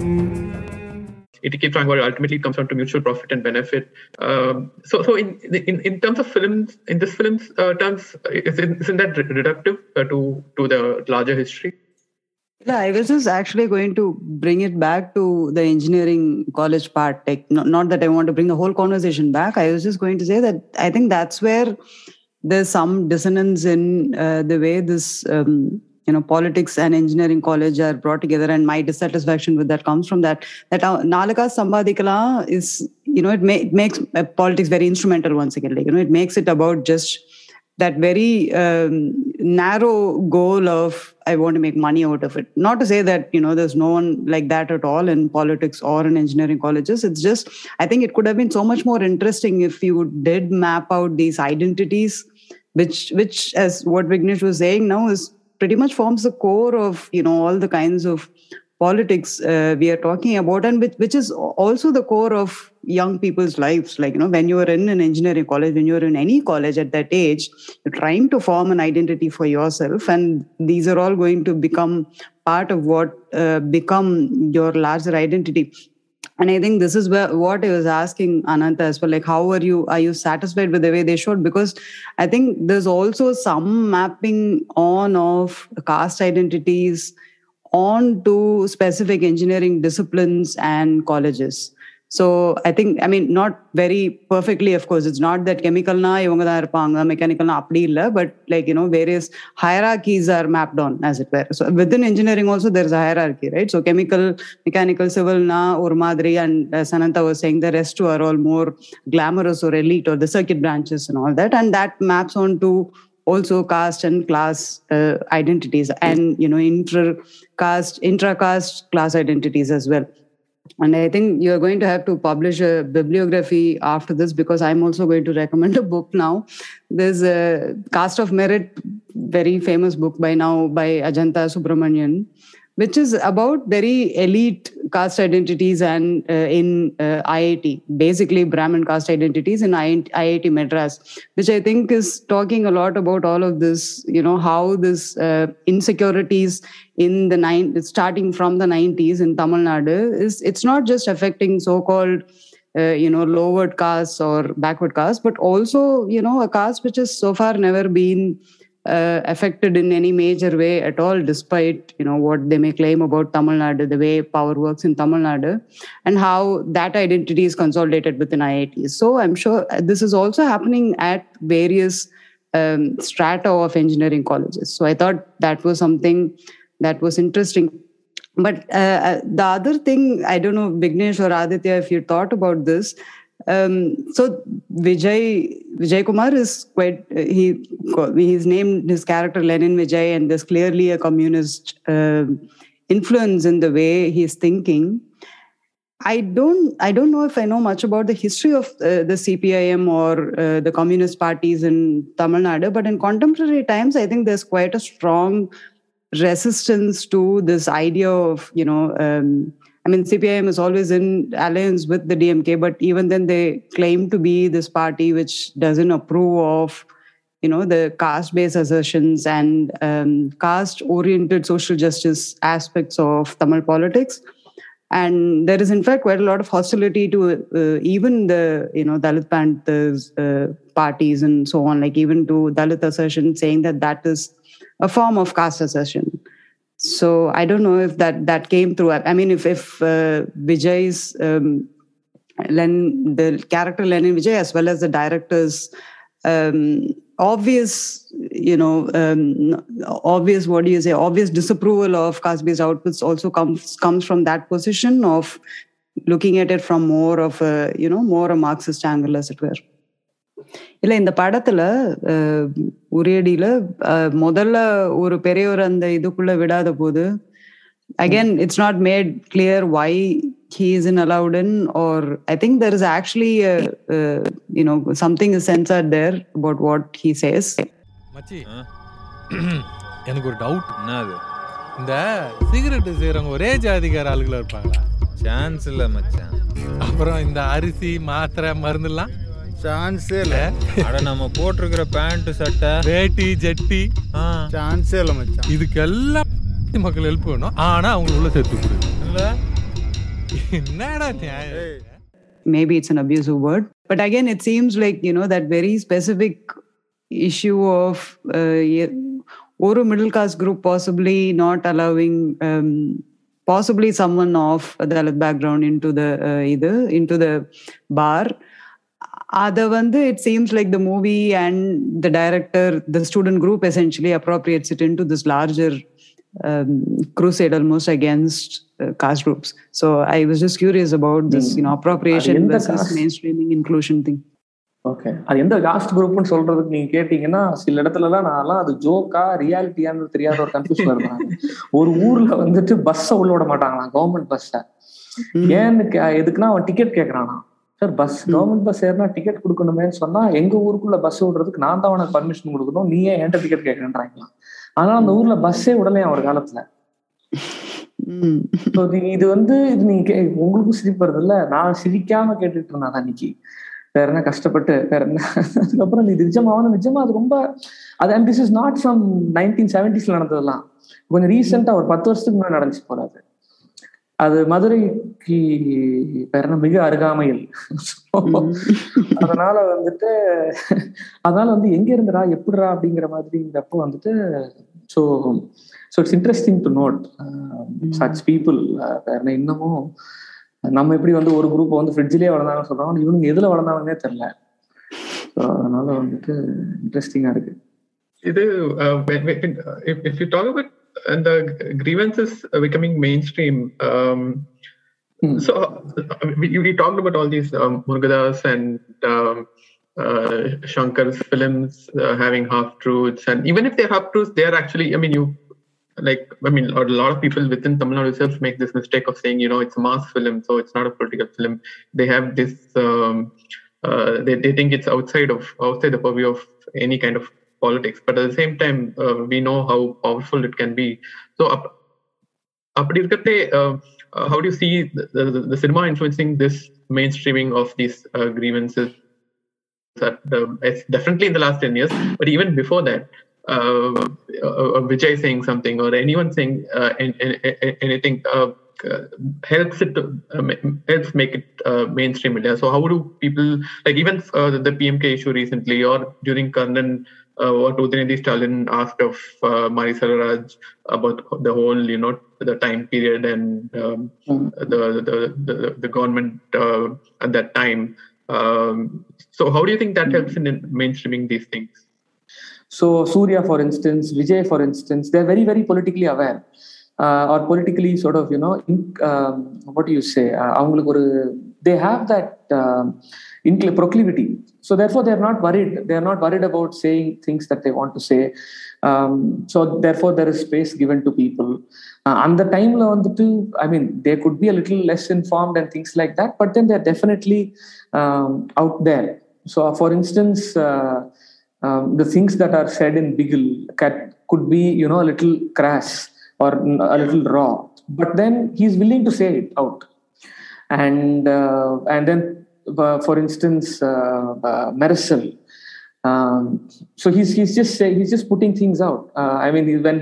It keeps talking about ultimately it comes down to mutual profit and benefit. So in terms of films, in this film's terms, isn't that reductive to the larger history? Yeah, I was just actually going to bring it back to the engineering college part. Like, not that I want to bring the whole conversation back. I was just going to say that I think that's where there's some dissonance in the way this, politics and engineering college are brought together. And my dissatisfaction with that comes from that Nalaka Sambadikala is, it makes politics very instrumental once again. Like, it makes it about just that very narrow goal of, I want to make money out of it. Not to say that, there's no one like that at all in politics or in engineering colleges. It's just, I think it could have been so much more interesting if you did map out these identities, which as what Vignesh was saying now, is pretty much forms the core of, all the kinds of politics we are talking about, and which is also the core of young people's lives. Like, when you are in an engineering college, when you're in any college at that age, you're trying to form an identity for yourself, and these are all going to become part of what become your larger identity. And I think this is what I was asking Ananta as well, like, how are you satisfied with the way they showed? Because I think there's also some mapping on of caste identities onto specific engineering disciplines and colleges. So I think, not very perfectly, of course. It's not that chemical na ivanga da irupanga, mechanical na appadi illa, but like, various hierarchies are mapped on, as it were. So within engineering also there's a hierarchy, right? So chemical, mechanical, civil na or madri, and Sananta was saying the rest two are all more glamorous or elite, or the circuit branches and all that. And that maps on to also caste and class identities, and intra-caste class identities as well. And I think you're going to have to publish a bibliography after this, because I'm also going to recommend a book now. There's a Caste of Merit, very famous book by now by Ajanta Subramanian, which is about very elite caste identities and in IIT, basically Brahmin caste identities in IIT Madras, which I think is talking a lot about all of this, how this insecurities in starting from the 90s in Tamil Nadu it's not just affecting so-called lowered castes or backward castes, but also a caste which has so far never been affected in any major way at all, despite what they may claim about Tamil Nadu, the way power works in Tamil Nadu, and how that identity is consolidated within IITs. So I'm sure this is also happening at various strata of engineering colleges. So I thought that was something that was interesting. But the other thing, I don't know, Vignesh or Aditya, if you thought about this. So Vijay Kumar is quite, he's named his character Lenin Vijay, and there's clearly a communist influence in the way he's thinking. I don't know if I know much about the history of the CPIM or the communist parties in Tamil Nadu, but in contemporary times, I think there's quite a strong resistance to this idea of, CPIM is always in alliance with the DMK, but even then they claim to be this party which doesn't approve of, the caste-based assertions and caste-oriented social justice aspects of Tamil politics. And there is, in fact, quite a lot of hostility to even the, Dalit Panthers parties and so on, like even to Dalit assertion, saying that is a form of caste assertion. So I don't know if that came through. I mean, if Vijay's the character Lenin Vijay as well as the director's obvious disapproval of caste-based outputs also comes from that position of looking at it from more of a Marxist angle, as it were. இல்ல இந்த படத்துல உரியடியில முதல்ல ஒரு பெரியவர் அந்த இதுக்குள்ள விடாத போது again it's not made clear why he isn't allowed in, or I think there is actually something is censored there about what he says. மச்சி எனக்கு ஒரு டவுட். என்னது? இந்த சிகரெட் செய்யறவங்க ஒரே ஜாதிகார ஆளுகளா இருப்பாங்களா? சான்ஸ் இல்ல மச்சான். அப்புறம் இந்த அரிசி மாத்திரை மருந்துலாம் சான்ஸே இல்ல. அட நம்ம போட்டிருக்கிற பேண்ட் சட்டை வேட்டி ஜட்டி சான்ஸே இல்ல மச்சான். இதுக்கெல்லாம் மக்கள் ஹெல்ப் பண்ணணும். ஆனா அவங்க உள்ள சேர்த்து கொடுங்க இல்ல. என்னடா நியாயம்? Maybe it's an abusive word, but again it seems like that very specific issue of or middle class group possibly not allowing possibly someone of the Dalit background into the bar. It seems like the movie and the director, the student group essentially appropriates it into this larger crusade almost against caste groups. So I was just curious about this appropriation versus mainstreaming inclusion thing. Okay, அது எந்த cost குரூப்னு சொல்றதுக்கு நீங்க கேட்டீங்கன்னா சில இடத்துலலாம் நான்லாம் அது ஜோக்கா ரியாலிட்டியான்னு தெரியாத ஒரு கன்ஃபியூஷன் இருந்தாங்க. ஒரு ஊர்ல பஸ்ஸை உள்ள விட மாட்டாங்களாம், கவர்மெண்ட் பஸ்ஸை. ஏன்னு எதுக்குன்னா அவன் டிக்கெட் கேட்கறானா. சார் பஸ் கவர்மெண்ட் பஸ் ஏறினா டிக்கெட் கொடுக்கணுமேன்னு சொன்னா எங்க ஊருக்குள்ள பஸ் விடுறதுக்கு நான் தான் உனக்கு பர்மிஷன் கொடுக்கணும், நீ ஏன் என்கிட்ட டிக்கெட் கேட்கறாங்களா. ஆனா அந்த ஊர்ல பஸ்ஸே விடலையா ஒரு காலத்துல. இது நீங்க உங்களுக்கும் சிரிப்பு வருது இல்ல, நான் சிரிக்காம கேட்டுட்டு இருந்தேன் அன்னைக்கு. வேற என்ன கஷ்டப்பட்டு வேற என்ன. அதுக்கப்புறம் இது நிஜமா அது ரொம்ப and this is not from 1970s நடந்ததெல்லாம், கொஞ்சம் ரீசெண்டா ஒரு 10 வருஷத்துக்கு முன்னாடி நடந்துச்சு போறாது. அது மதுரைக்கு வேற என்ன மிக அருகாமையில். அதனால எங்க இருந்துடா எப்படிடா அப்படிங்கிற மாதிரிங்கிறப்போ so it's interesting to note such people. வேற இன்னமும் நம்ம எப்படி ஒரு குரூப் ஃப்ரிட்ஜ்லயே வளர்ந்தாங்கன்னு சொல்றோம், இவனுங்க எதுல வளர்ந்தாங்கன்னே தெரியல. அதனால இன்ட்ரெஸ்டிங்கா இருக்கு இது. If you talk about the grievances becoming mainstream, so we talked about all these Murugadas and Shankar's films having half truths, and even if they're half truths, they are actually, a lot of people within Tamil Nadu itself make this mistake of saying, it's a mass film, so it's not a political film. They have this, they think it's outside the purview of any kind of politics, but at the same time, we know how powerful it can be. So, how do you see the cinema influencing this mainstreaming of these grievances? It's definitely in the last 10 years, but even before that, Vijay saying something or anyone saying anything helps make it mainstream India. So how do people, even the PMK issue recently, or during Karnan, what Udinidhi Stalin asked of Mari Selvaraj about the whole, the time period and the government at that time. So how do you think that helps in mainstreaming these things? So Surya, for instance, Vijay, for instance, they're very, very politically aware. Or politically sort of, what do you say? They have that proclivity. So therefore, they're not worried. They're not worried about saying things that they want to say. So therefore, there is space given to people. And the time, they could be a little less informed and things like that, but then they're definitely out there. So for instance, the things that are said in Bigil could be, a little crass or a little raw, but then he's willing to say it out. And then, for instance, Marisol. So he's just putting things out. When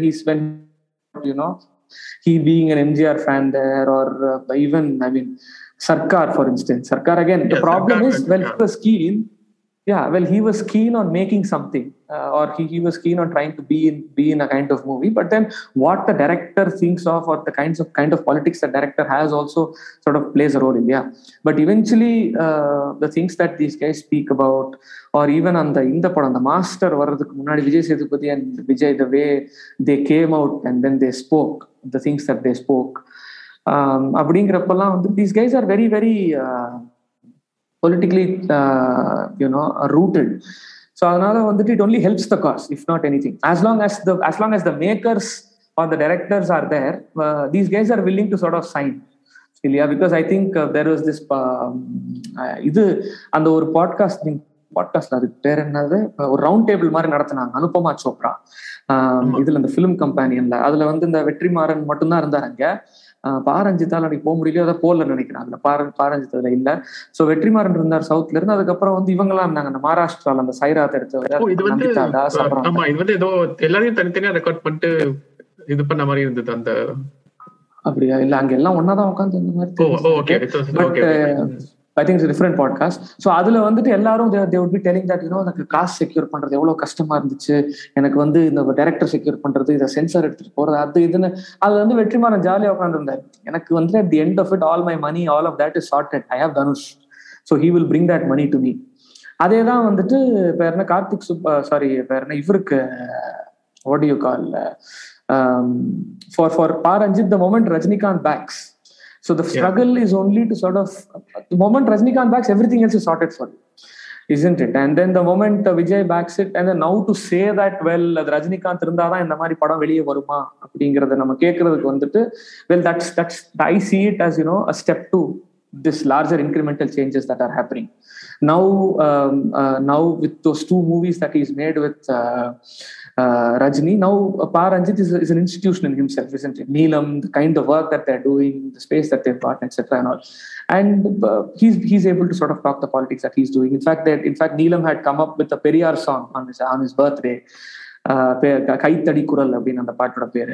he being an MGR fan there, or even Sarkar, for instance. Sarkar again. The problem is, he was keen. Yeah, well, he was keen on making something, or he was keen on trying to be in a kind of movie. But then, what the director thinks of, or the kind of politics the director has, also sort of plays a role in. Yeah, but eventually, the things that these guys speak about, or even on the master வர்றதுக்கு முன்னாடி Vijay Sethupathi and Vijay, the way they came out and then they spoke, the things that they spoke. அப்படிங்கிறப்பெல்லாம் வந்து these guys are very very politically rooted. So அதனால வந்துட்டு it only helps the cause, if not anything. As long as the makers or the directors are there, these guys are willing to sort of sign. Yeah, because I think there was this இது அந்த ஒரு பாட்காஸ்ட்ல அதுக்கு பேர் என்னது, ஒரு round table மாதிரி நடத்தினாங்க அனுபமா சோப்ரா இதுல இந்த பிலிம் கம்பெனியன்ல. அதுல வந்து இந்த வெற்றிமாறன் மட்டும்தான் இருந்தாரு அங்க. பாரஞ்சித்தால அன்னைக்கு போக முடியல, அதை போல நினைக்கிறேன். அதுல பாரஞ்சித்தால இல்ல. சோ வெற்றிமாறன் இருந்தார் சவுத்ல இருந்து. அதுக்கப்புறம் வந்து இவங்கெல்லாம் இருந்தாங்க அந்த மகாராஷ்டிரால அந்த சைராத் எடுத்தவர். இது வந்து ஏதோ எல்லாரையும் தனித்தனியா ரெக்கார்ட் பண்ணிட்டு இது பண்ண மாதிரி இருந்தது அந்த. அப்படியா? இல்ல, அங்க எல்லாம் ஒன்னாதான் உட்காந்து இந்த மாதிரி. I think it's a different podcast. So அதுல வந்துட்டு எல்லாரும் they would be telling that, எனக்கு காசு செக்யூர் பண்றது எவ்வளவு கஷ்டமா இருந்துச்சு, எனக்கு வந்து இந்த டைரக்டர் செக்யூர் பண்றது, இதை சென்சார் எடுத்துட்டு போறது, அது இதுன்னு. அது வந்து வெற்றிமாறன் ஜாலியா உட்காந்துருந்தாரு. எனக்கு வந்து at the end of it, all my money, all of that is sorted. I have Dhanush, so he will bring that money to me. அதேதான் வந்துட்டு பேர் என்ன கார்த்திக் பேர் என்ன இவருக்கு what do you call for Paranjit, the moment Rajinikanth backs. So the struggle is only to sort of, the moment Rajinikanth backs, everything else is sorted for you, isn't it? And then the moment Vijay backs it, and then now to say that, well, Rajinikanth இருந்தாதான் இந்த மாதிரி படம் வெளியே வருமா அப்படிங்கறத நம்ம கேட்கறதுக்கு வந்துட்டு, well, that's I see it as, a step to this larger incremental changes that are happening now with those two movies that he's made with Rajini. Now Paranjit is an institution in himself, isn't it? Neelam, the kind of work that they're doing, the space that they've got, etc. and all, and he's able to sort of talk the politics that he's doing. In fact Neelam had come up with a Periyar song on his birthday, Kaithadi Kural அப்படின அந்த பாட்டோட பேரு.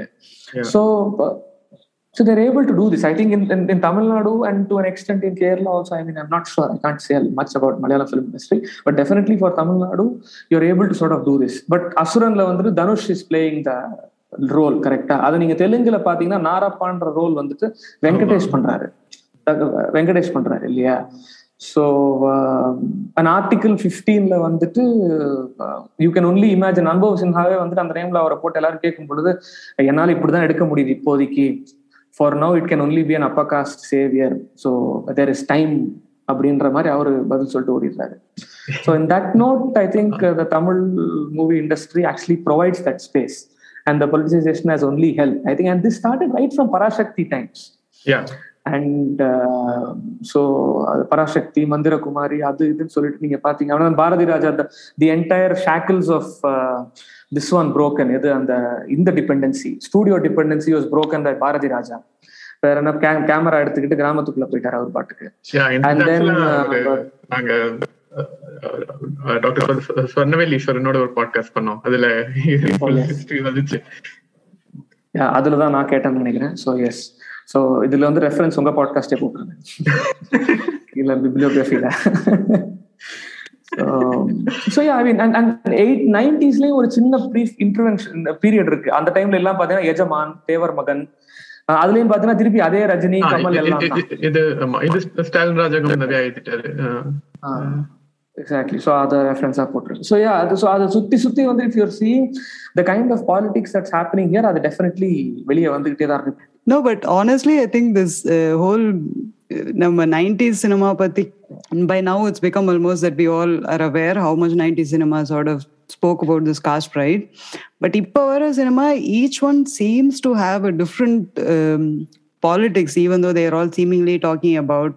So they're able to do this. I think in Tamil Nadu and to an extent in Kerala also. I mean, I'm not sure. I can't say much about Malayalam film industry, but definitely for Tamil Nadu, you're able to sort of do this. But Asuranla வந்துட்டு Dhanush is playing the role, correct? அது நீங்க தெலுங்குல பாத்தீங்கன்னா நாரப்பான்ற role வந்துட்டு வெங்கடேஷ் பண்றாரு இல்லையா? So an article 15ல வந்துட்டு you can only imagine, Anubhav சின்ஹாவே வந்துட்டு அந்த டைம்ல அவரை போட்டு எல்லாரும் கேட்கும் பொழுது, என்னால இப்படிதான் எடுக்க முடியுது இப்போதைக்கு, for now it can only be an upper caste savior, so there is time அப்படின்ற மாதிரி அவரு பதில் சொல்லிட்டு ஓடிடுறாரு. So in that note, I think the Tamil movie industry actually provides that space, and the politicization has only helped, I think. And this started right from Parashakti times. Yeah. And so Parashakti, Mandira Kumari, அது இதுன்னு சொல்லிட்டு நீங்க பாத்தீங்க. ஆனால் Bharathi Raja, the entire shackles of this one broken. இது அந்த இந்த dependency, studio dependency was broken by Bharathi Raja. வேற என்ன, கேமரா எடுத்துக்கிட்டு கிராமத்துக்குள்ள போயிட்டாரு அவர் பாட்டுக்கு. And then நாங்க டாக்டர் ஸ்வர்ணவேல் ஈஸ்வரனோட ஒரு பாட்காஸ்ட் பண்ணோம். அதுல ஹிஸ்டரி வந்துச்சு. அதுலதான் நான் கேட்டேன்னு நினைக்கிறேன். So yes, so இதுல வந்து ரெஃபரன்ஸ் உங்க பாட்காஸ்டே போட்டுருங்க இல்ல பிப்ளியோகிராஃபில. So yeah, I mean, and 90s ஒரு சின்ன brief intervention period இருக்கு. அந்த டைம்ல எல்லாம் பாத்தீங்கன்னா எஜமான், தேவர் மகன், அதுலயும் பாத்தீங்கன்னா திருப்பி அதே ரஜினி, கமல் எல்லாம் இது ஸ்டாலின் ராஜகம் நிறைய எழுதிட்டாரு. Exactly. So other reference are put. So yeah, so ada sutti வந்து if you're seeing the kind of politics that's happening here, அது definitely வெளிய வந்துகிட்டே தான் இருக்கு. No, but honestly, I think this whole நம்ம 90s cinema பத்தி, by now it's become almost that we all are aware how much 90s cinema sort of spoke about this caste pride. But இப்ப வர cinema, each one seems to have a different politics, even though they are all seemingly talking about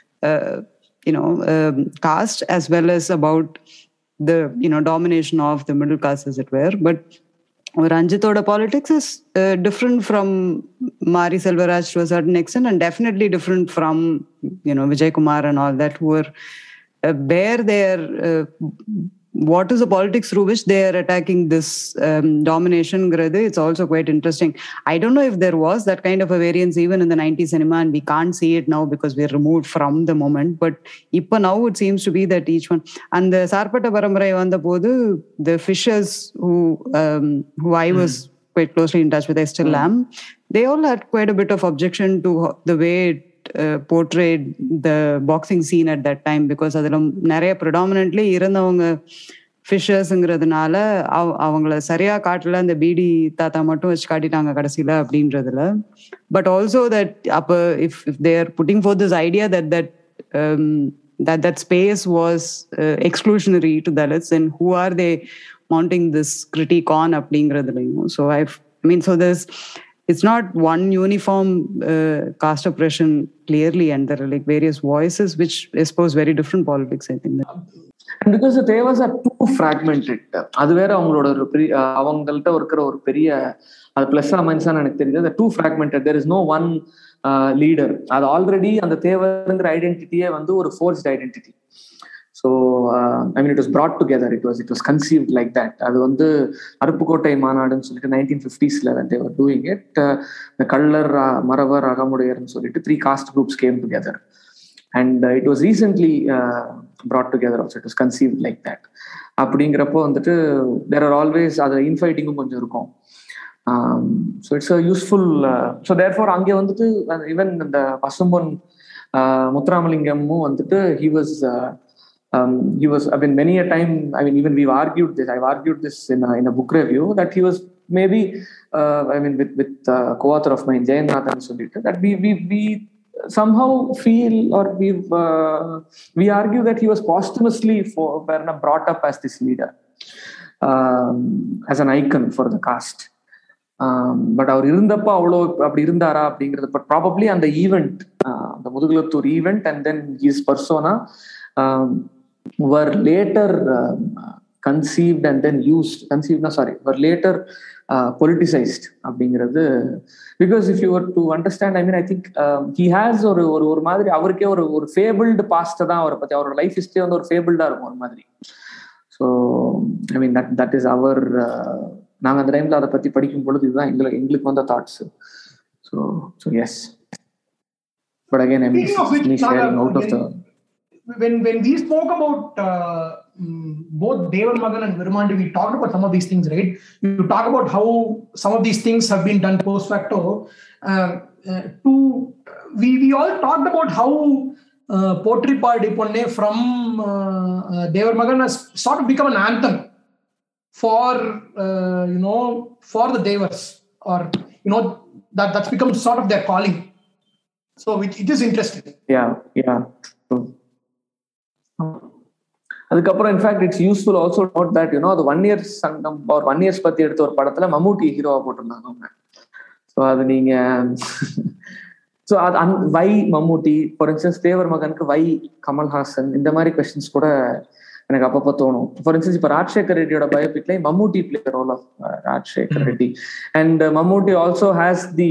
caste as well as about the domination of the middle caste, as it were. But Ranjitoda politics is different from Mari Selvaraj to a certain extent, and definitely different from Vijay Kumar and all that, who were bear their what is the politics through which they are attacking this domination? It's also quite interesting. I don't know if there was that kind of a variance even in the 90s cinema, and we can't see it now because we're removed from the moment. But now it seems to be that each one. And the Sarpata Parambarai vanda podu, the fishers who I was quite closely in touch with, I still am, they all had quite a bit of objection to the way it portrayed the boxing scene at that time, because அதில் நிறைய predominantly இருந்தவங்க ஃபிஷர்ஸுங்கிறதுனால அவங்கள சரியா காட்டல, அந்த பிடி தாத்தா மட்டும் வச்சு காட்டிட்டாங்க கடைசியில அப்படின்றதுல. பட் ஆல்சோ தட் அப்போ if they are putting for this idea that space was exclusionary to Dalits, and who are they mounting this critique on அப்படிங்கிறதுலையும். So so it's not one uniform caste oppression clearly, and there are like various voices which expose very different politics, I think. And because the Devas are too fragmented, அது வேற அவங்களோட அவங்கள்ட்ட இருக்கிற ஒரு பெரிய அது plus மைனஸான எனக்கு தெரியுது. அது too fragmented, there is no one leader. அது ஆல்ரெடி அந்த தேவருங்கிற ஐடென்டிட்டியே வந்து ஒரு forced identity. So it was brought together, it was conceived like that. அது வந்து அருப்புக்கோட்டை மாநாடுன்னு சொல்லிட்டு 1950s when they were doing it, the கள்ளர், மறவர், அகமுடையர்னு சொல்லிட்டு 3 caste groups came together, and it was recently brought together also. It was conceived like that. அப்படிங்கிறப்போ வந்துட்டு there are always அது infighting கொஞ்சம் இருக்கும். So it's a useful so therefore அங்கே வந்துட்டு even the பசும்பொன் முத்துராமலிங்கமும் வந்துட்டு he was many a time, even we've argued this, I've argued this in a book review, that he was maybe with co-author of mine Jayanthan solittu, that we somehow feel, or we argue that he was posthumously brought up as this leader, as an icon for the caste. But அவர் இருந்தப்போ அவ்வளோ அப்படி இருந்தாரா அப்படிங்கிறது, but probably அந்த event, அந்த Mudukulathur event and then his persona were later conceived and then were later politicized அப்படிங்கிறது. Because if you were to understand, I think he has ஒரு மாதிரி அவருக்கே ஒரு ஃபேபிள்டு பாஸ்ட் தான் அவரை பற்றி, அவரோட லைஃப் ஹிஸ்டரி வந்து ஒரு ஃபேபிள்டா இருக்கும் ஒரு மாதிரி. ஸோ that is our நாங்கள் அந்த டைம்ல அதை பற்றி படிக்கும் பொழுது இதுதான் எங்களுக்கு வந்த thoughts. So yes, but again me sharing out of the when we spoke about both Devar Magan and Virumandi, we talked about some of these things, right? You talk about how some of these things have been done post facto. We all talked about how Potri Paadi Ponne from Devar Magan has sort of become an anthem for for the Devas, or that's become sort of their calling. So it is interesting. Yeah. அதுக்கப்புறம் in fact it's useful also note that அது 1 year சங்கம் ஒரு 1 years பத்தி எடுத்த ஒரு படத்துல மம்முட்டி ஹீரோவா போட்டிருந்தாங்க அவங்க. ஸோ அது நீங்க ஸோ அது வை மம்முட்டி, ஃபார் இன்ஸ்டன்ஸ் தேவர் மகனுக்கு வை கமல்ஹாசன், இந்த மாதிரி கொஸ்டின்ஸ் கூட எனக்கு அப்பப்போ தோணும். ஃபார் இன்ஸ்டன்ஸ் இப்போ ராஜசேகர் ரெட்டியோட பயோபிக்ல Mammootty play role of Rajasekhar Reddy, and Mammootty also has the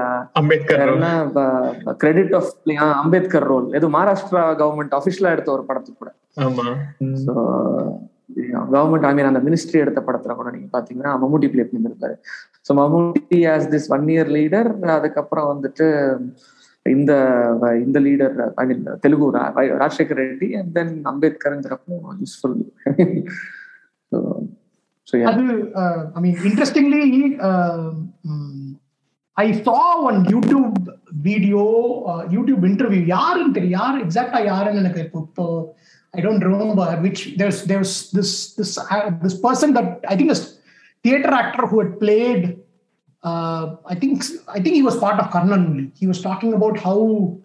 credit of Ambedkar role. இது மகாராஷ்டிரா கவர்மெண்ட் அபிஷியலா எடுத்த ஒரு படத்துக்கு கூட. ஸோ கவர்மெண்ட் அந்த மினிஸ்ட்ரி எடுத்த படத்துல கூட நீங்க பாத்தீங்கன்னா மம்முட்டி பிளே பண்ணிருப்பாரு. So Mammootty as this 1 year leader, அதுக்கப்புறம் வந்துட்டு இந்த leader Telugu Rajasekhar Reddy, and then அம்பேத்கர்ங்கிறப்போ useful. Interestingly, I saw one YouTube video, YouTube interview. யார் எக்ஸாக்டா யாருன்னு எனக்கு இப்போ I don't remember, which there's this person that I think is theater actor who had played I think he was part of Karnan only. He was talking about how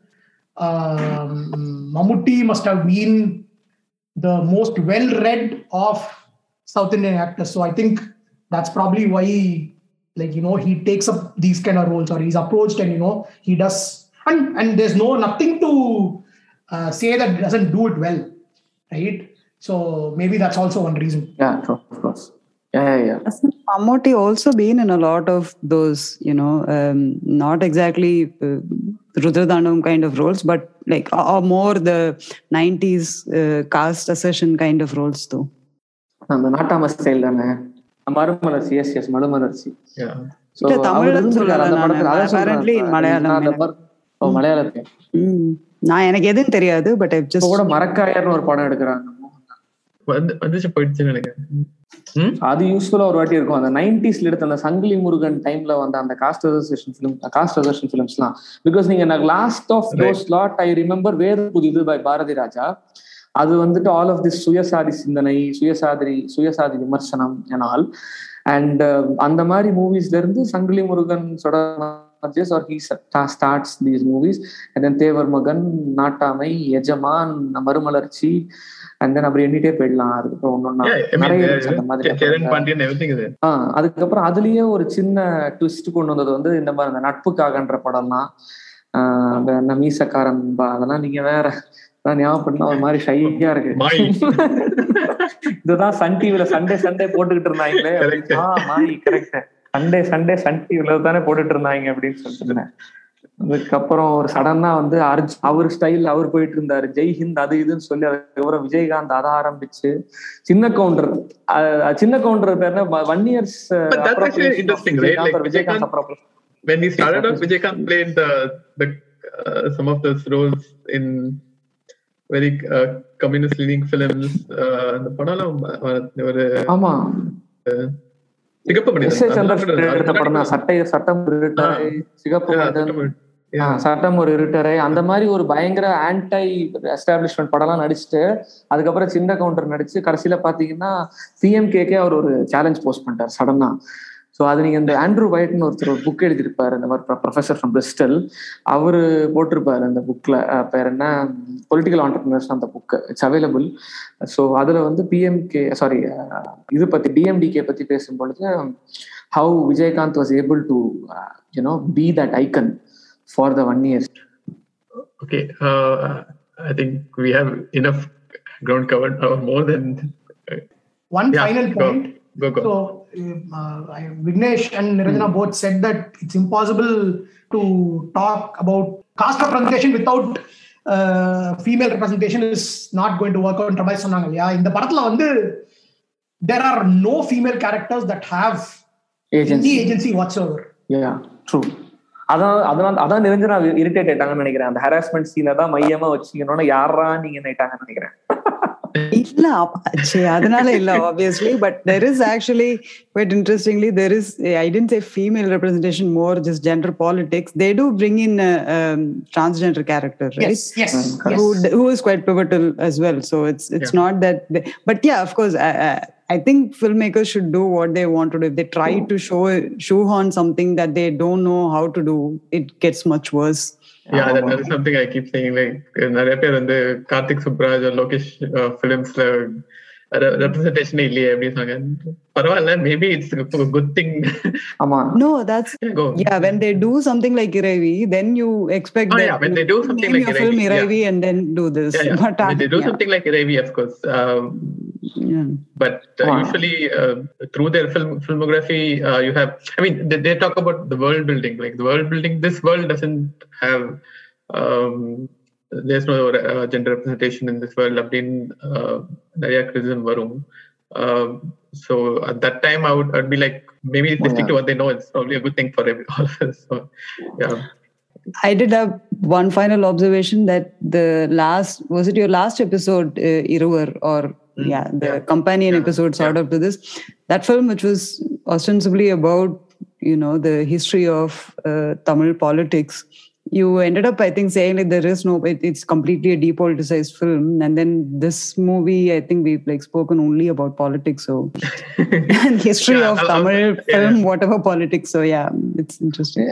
Mammootty must have been the most well-read of South Indian actors. So I think that's probably why, he takes up these kind of roles, or he's approached and he does, and there's nothing to say that he doesn't do it well, right? So maybe that's also one reason. Yeah, of course. Yeah. Hasn't Mammootty also been in a lot of those, not exactly Rudradandam kind of roles, but or more the 90s caste assertion kind of roles though? அந்த நாட்டாம style தானே, மறுமலர்ச்சி. S மறுமலர்ச்சி. So, இல்ல, தமிழ்ல அவர் சொல்லல அந்த நானு. படத்துல அதான் Apparently in சொல்றேன். மலையாளம் அந்த எனக்கு. ஓ, மலையாளத்துல நான் எனக்கு எதுவும் தெரியாது, பட் ஐ இப்ப ஜஸ்ட் கூட மரக்காயர்னு ஒரு படம் எடுக்கிறாங்க. வந்துச்சு போயிடுச்சுன்னு நினைக்கிறேன். அது யூஸ்ஃபுல்லா ஒரு வாட்டி இருக்கும். அந்த 90s எடுத்த அந்த சங்கிலி முருகன் டைம்ல வந்த அந்த காஸ்ட் ரெசர்வேஷன் ஃபிலிம்ஸ்லாம். பிகாஸ் நீங்க last of those lot I remember வேறு புதிது பை பாரதி ராஜா. அது வந்துட்டு ஆல் ஆஃப் திஸ் சுயசாதி சிந்தனை, சுயசாதி விமர்சனம் and all. அண்ட் அந்த மாதிரி மூவிஸ்ல இருந்து சங்கிலி Murugan or he starts these movies, and then தேவர் மகன், நாட்டாமை, எஜமான், மறுமலர்ச்சி, and then அப்படி எண்ணிட்டே போயிடலாம். அதுக்கப்புறம் நிறைய இருந்துச்சு அந்த மாதிரி. அதுக்கப்புறம் அதுலயே ஒரு சின்ன ட்விஸ்ட் கொண்டு வந்தது வந்து இந்த மாதிரி அந்த நட்புக்காகன்ற படம்லாம், அந்த மீசக்காரன் அதெல்லாம் நீங்க வேற ஞாபகம் ஒரு மாதிரி ஷையா இருக்கு. இதுதான் சன் டிவில சண்டே போட்டுக்கிட்டு இருந்தாங்களே. கரெக்ட், சண்டே சன் டிவில தானே போட்டுட்டு இருந்தாங்க அப்படின்னு சொல்லிட்டு. அதுக்கப்புறம் ஒரு சடனா வந்து அவர் ஸ்டைல் அவர் போயிட்டு இருந்தாரு, ஜெய்ஹிந்த் அது இதுன்னு சொல்லி. அதுக்கப்புறம் விஜயகாந்த் அதை ஆரம்பிச்சு சின்ன கவுண்டர் பேர் 1 year விஜயகாந்த் அப்புறம் when he started off, Vijaykanth played the some of those roles in very communist leaning films. அந்த படம்லாம் ஒரு ஆமா சிகப்பு மனிதன் எடுத்த படம் தான். சட்டம் சிகப்பு மனிதன், சட்டம் ஒரு இருட்டரை, அந்த மாதிரி ஒரு பயங்கர ஆன்டை எஸ்டாப்ளிஷ்மெண்ட் படம்லாம் நடிச்சுட்டு அதுக்கப்புறம் சின்ன கவுண்டர் நடிச்சு கடைசியில பாத்தீங்கன்னா PMKக்கே அவர் ஒரு சேலஞ்ச் போஸ்ட் பண்ணிட்டார் சடனா. ஸோ அது நீங்க இந்த ஆண்ட்ரூ ஒயிட்னு ஒருத்தர் ஒரு புக் எழுதியிருப்பாரு, இந்த மாதிரி ப்ரொஃபஸர் ஃப்ரம் பிரிஸ்டல். அவரு போட்டிருப்பாரு அந்த புக்ல, பேர் என்ன, பொலிட்டிக்கல் ஆண்டர்பிரினர்ஸ், அந்த புக்கு இட்ஸ் அவைலபிள். ஸோ அதுல வந்து இது பத்தி DMDK பத்தி பேசும்பொழுது how Vijayakanth was able to be that icon for the 1 year. Okay, I think we have enough ground covered, or more than one final point. Go. So Vignesh and Niranjana both said that it's impossible to talk about caste representation without female representation is not going to work out. Trabai சொன்னாங்க இல்லையா, இந்த படத்துல வந்து there are no female characters that have any agency whatsoever. Yeah, true. அதான் Niranjana irritate ஆயிட்டாங்கன்னு நினைக்கிறேன். அந்த harassment சீனை தான் மையமா வச்சுக்கணும்னு யாரா நீங்க நினைட்டாங்கன்னு நினைக்கிறேன். இல்ல அதனால இல்ல obviously, but there is actually quite interestingly there is, I didn't say female representation, more just gender politics. They do bring in a transgender character, right? Yes. Who is quite pivotal as well. So it's not that but yeah, of course I think filmmakers should do what they want to do. If they try to shoehorn something that they don't know how to do, it gets much worse. Yeah, that is something I keep saying. Like நிறைய பேர் வந்து Karthik Subraj, Lokesh ஃபிலிம்ஸ்ல representation இல்லையே அப்படின்னு சொன்னாங்க. பரவாயில்ல, maybe it's a good thing. No, that's when they do something like Iravi, then you expect that when they do something like Iravi and then do this. But when they do something like Iravi, of course. But usually through their filmography, you have, I mean, they talk about the world building. Like the world building, this world doesn't have there's no gender representation in this world. Abdin nariya criticism varum. So at that time I'd be like, maybe they stick to what they know. It's probably a good thing for all of us. So yeah, I did have one final observation that was it your last episode, Iruvar, or the companion episode sort of to this, that film which was ostensibly about the history of Tamil politics, you ended up, I think, saying like there is no, it's completely a depoliticized film. And then this movie, I think we've like spoken only about politics. So and history of Tamil film, whatever politics. So yeah, it's interesting.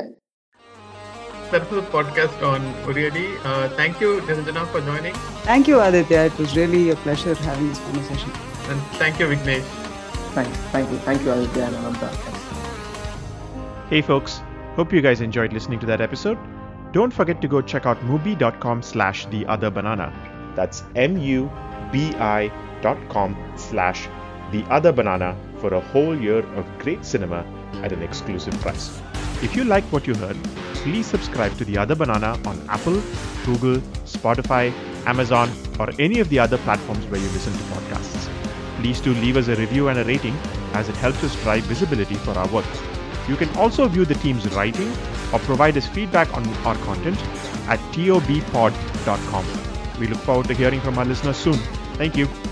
That's the podcast on Uriyadi. Thank you, Niranjana, for joining. Thank you, Aditya. It was really a pleasure having this conversation. And thank you, Vignesh. Thank you, Aditya and Ananta. Hey folks, hope you guys enjoyed listening to that episode. Don't forget to go check out mubi.com/theotherbanana. That's mubi.com/theotherbanana for a whole year of great cinema at an exclusive price. If you like what you heard, please subscribe to The Other Banana on Apple, Google, Spotify, Amazon, or any of the other platforms where you listen to podcasts. Please do leave us a review and a rating, as it helps us drive visibility for our work. You can also view the team's writing or provide us feedback on our content at tobpod.com. We look forward to hearing from our listeners soon. Thank you.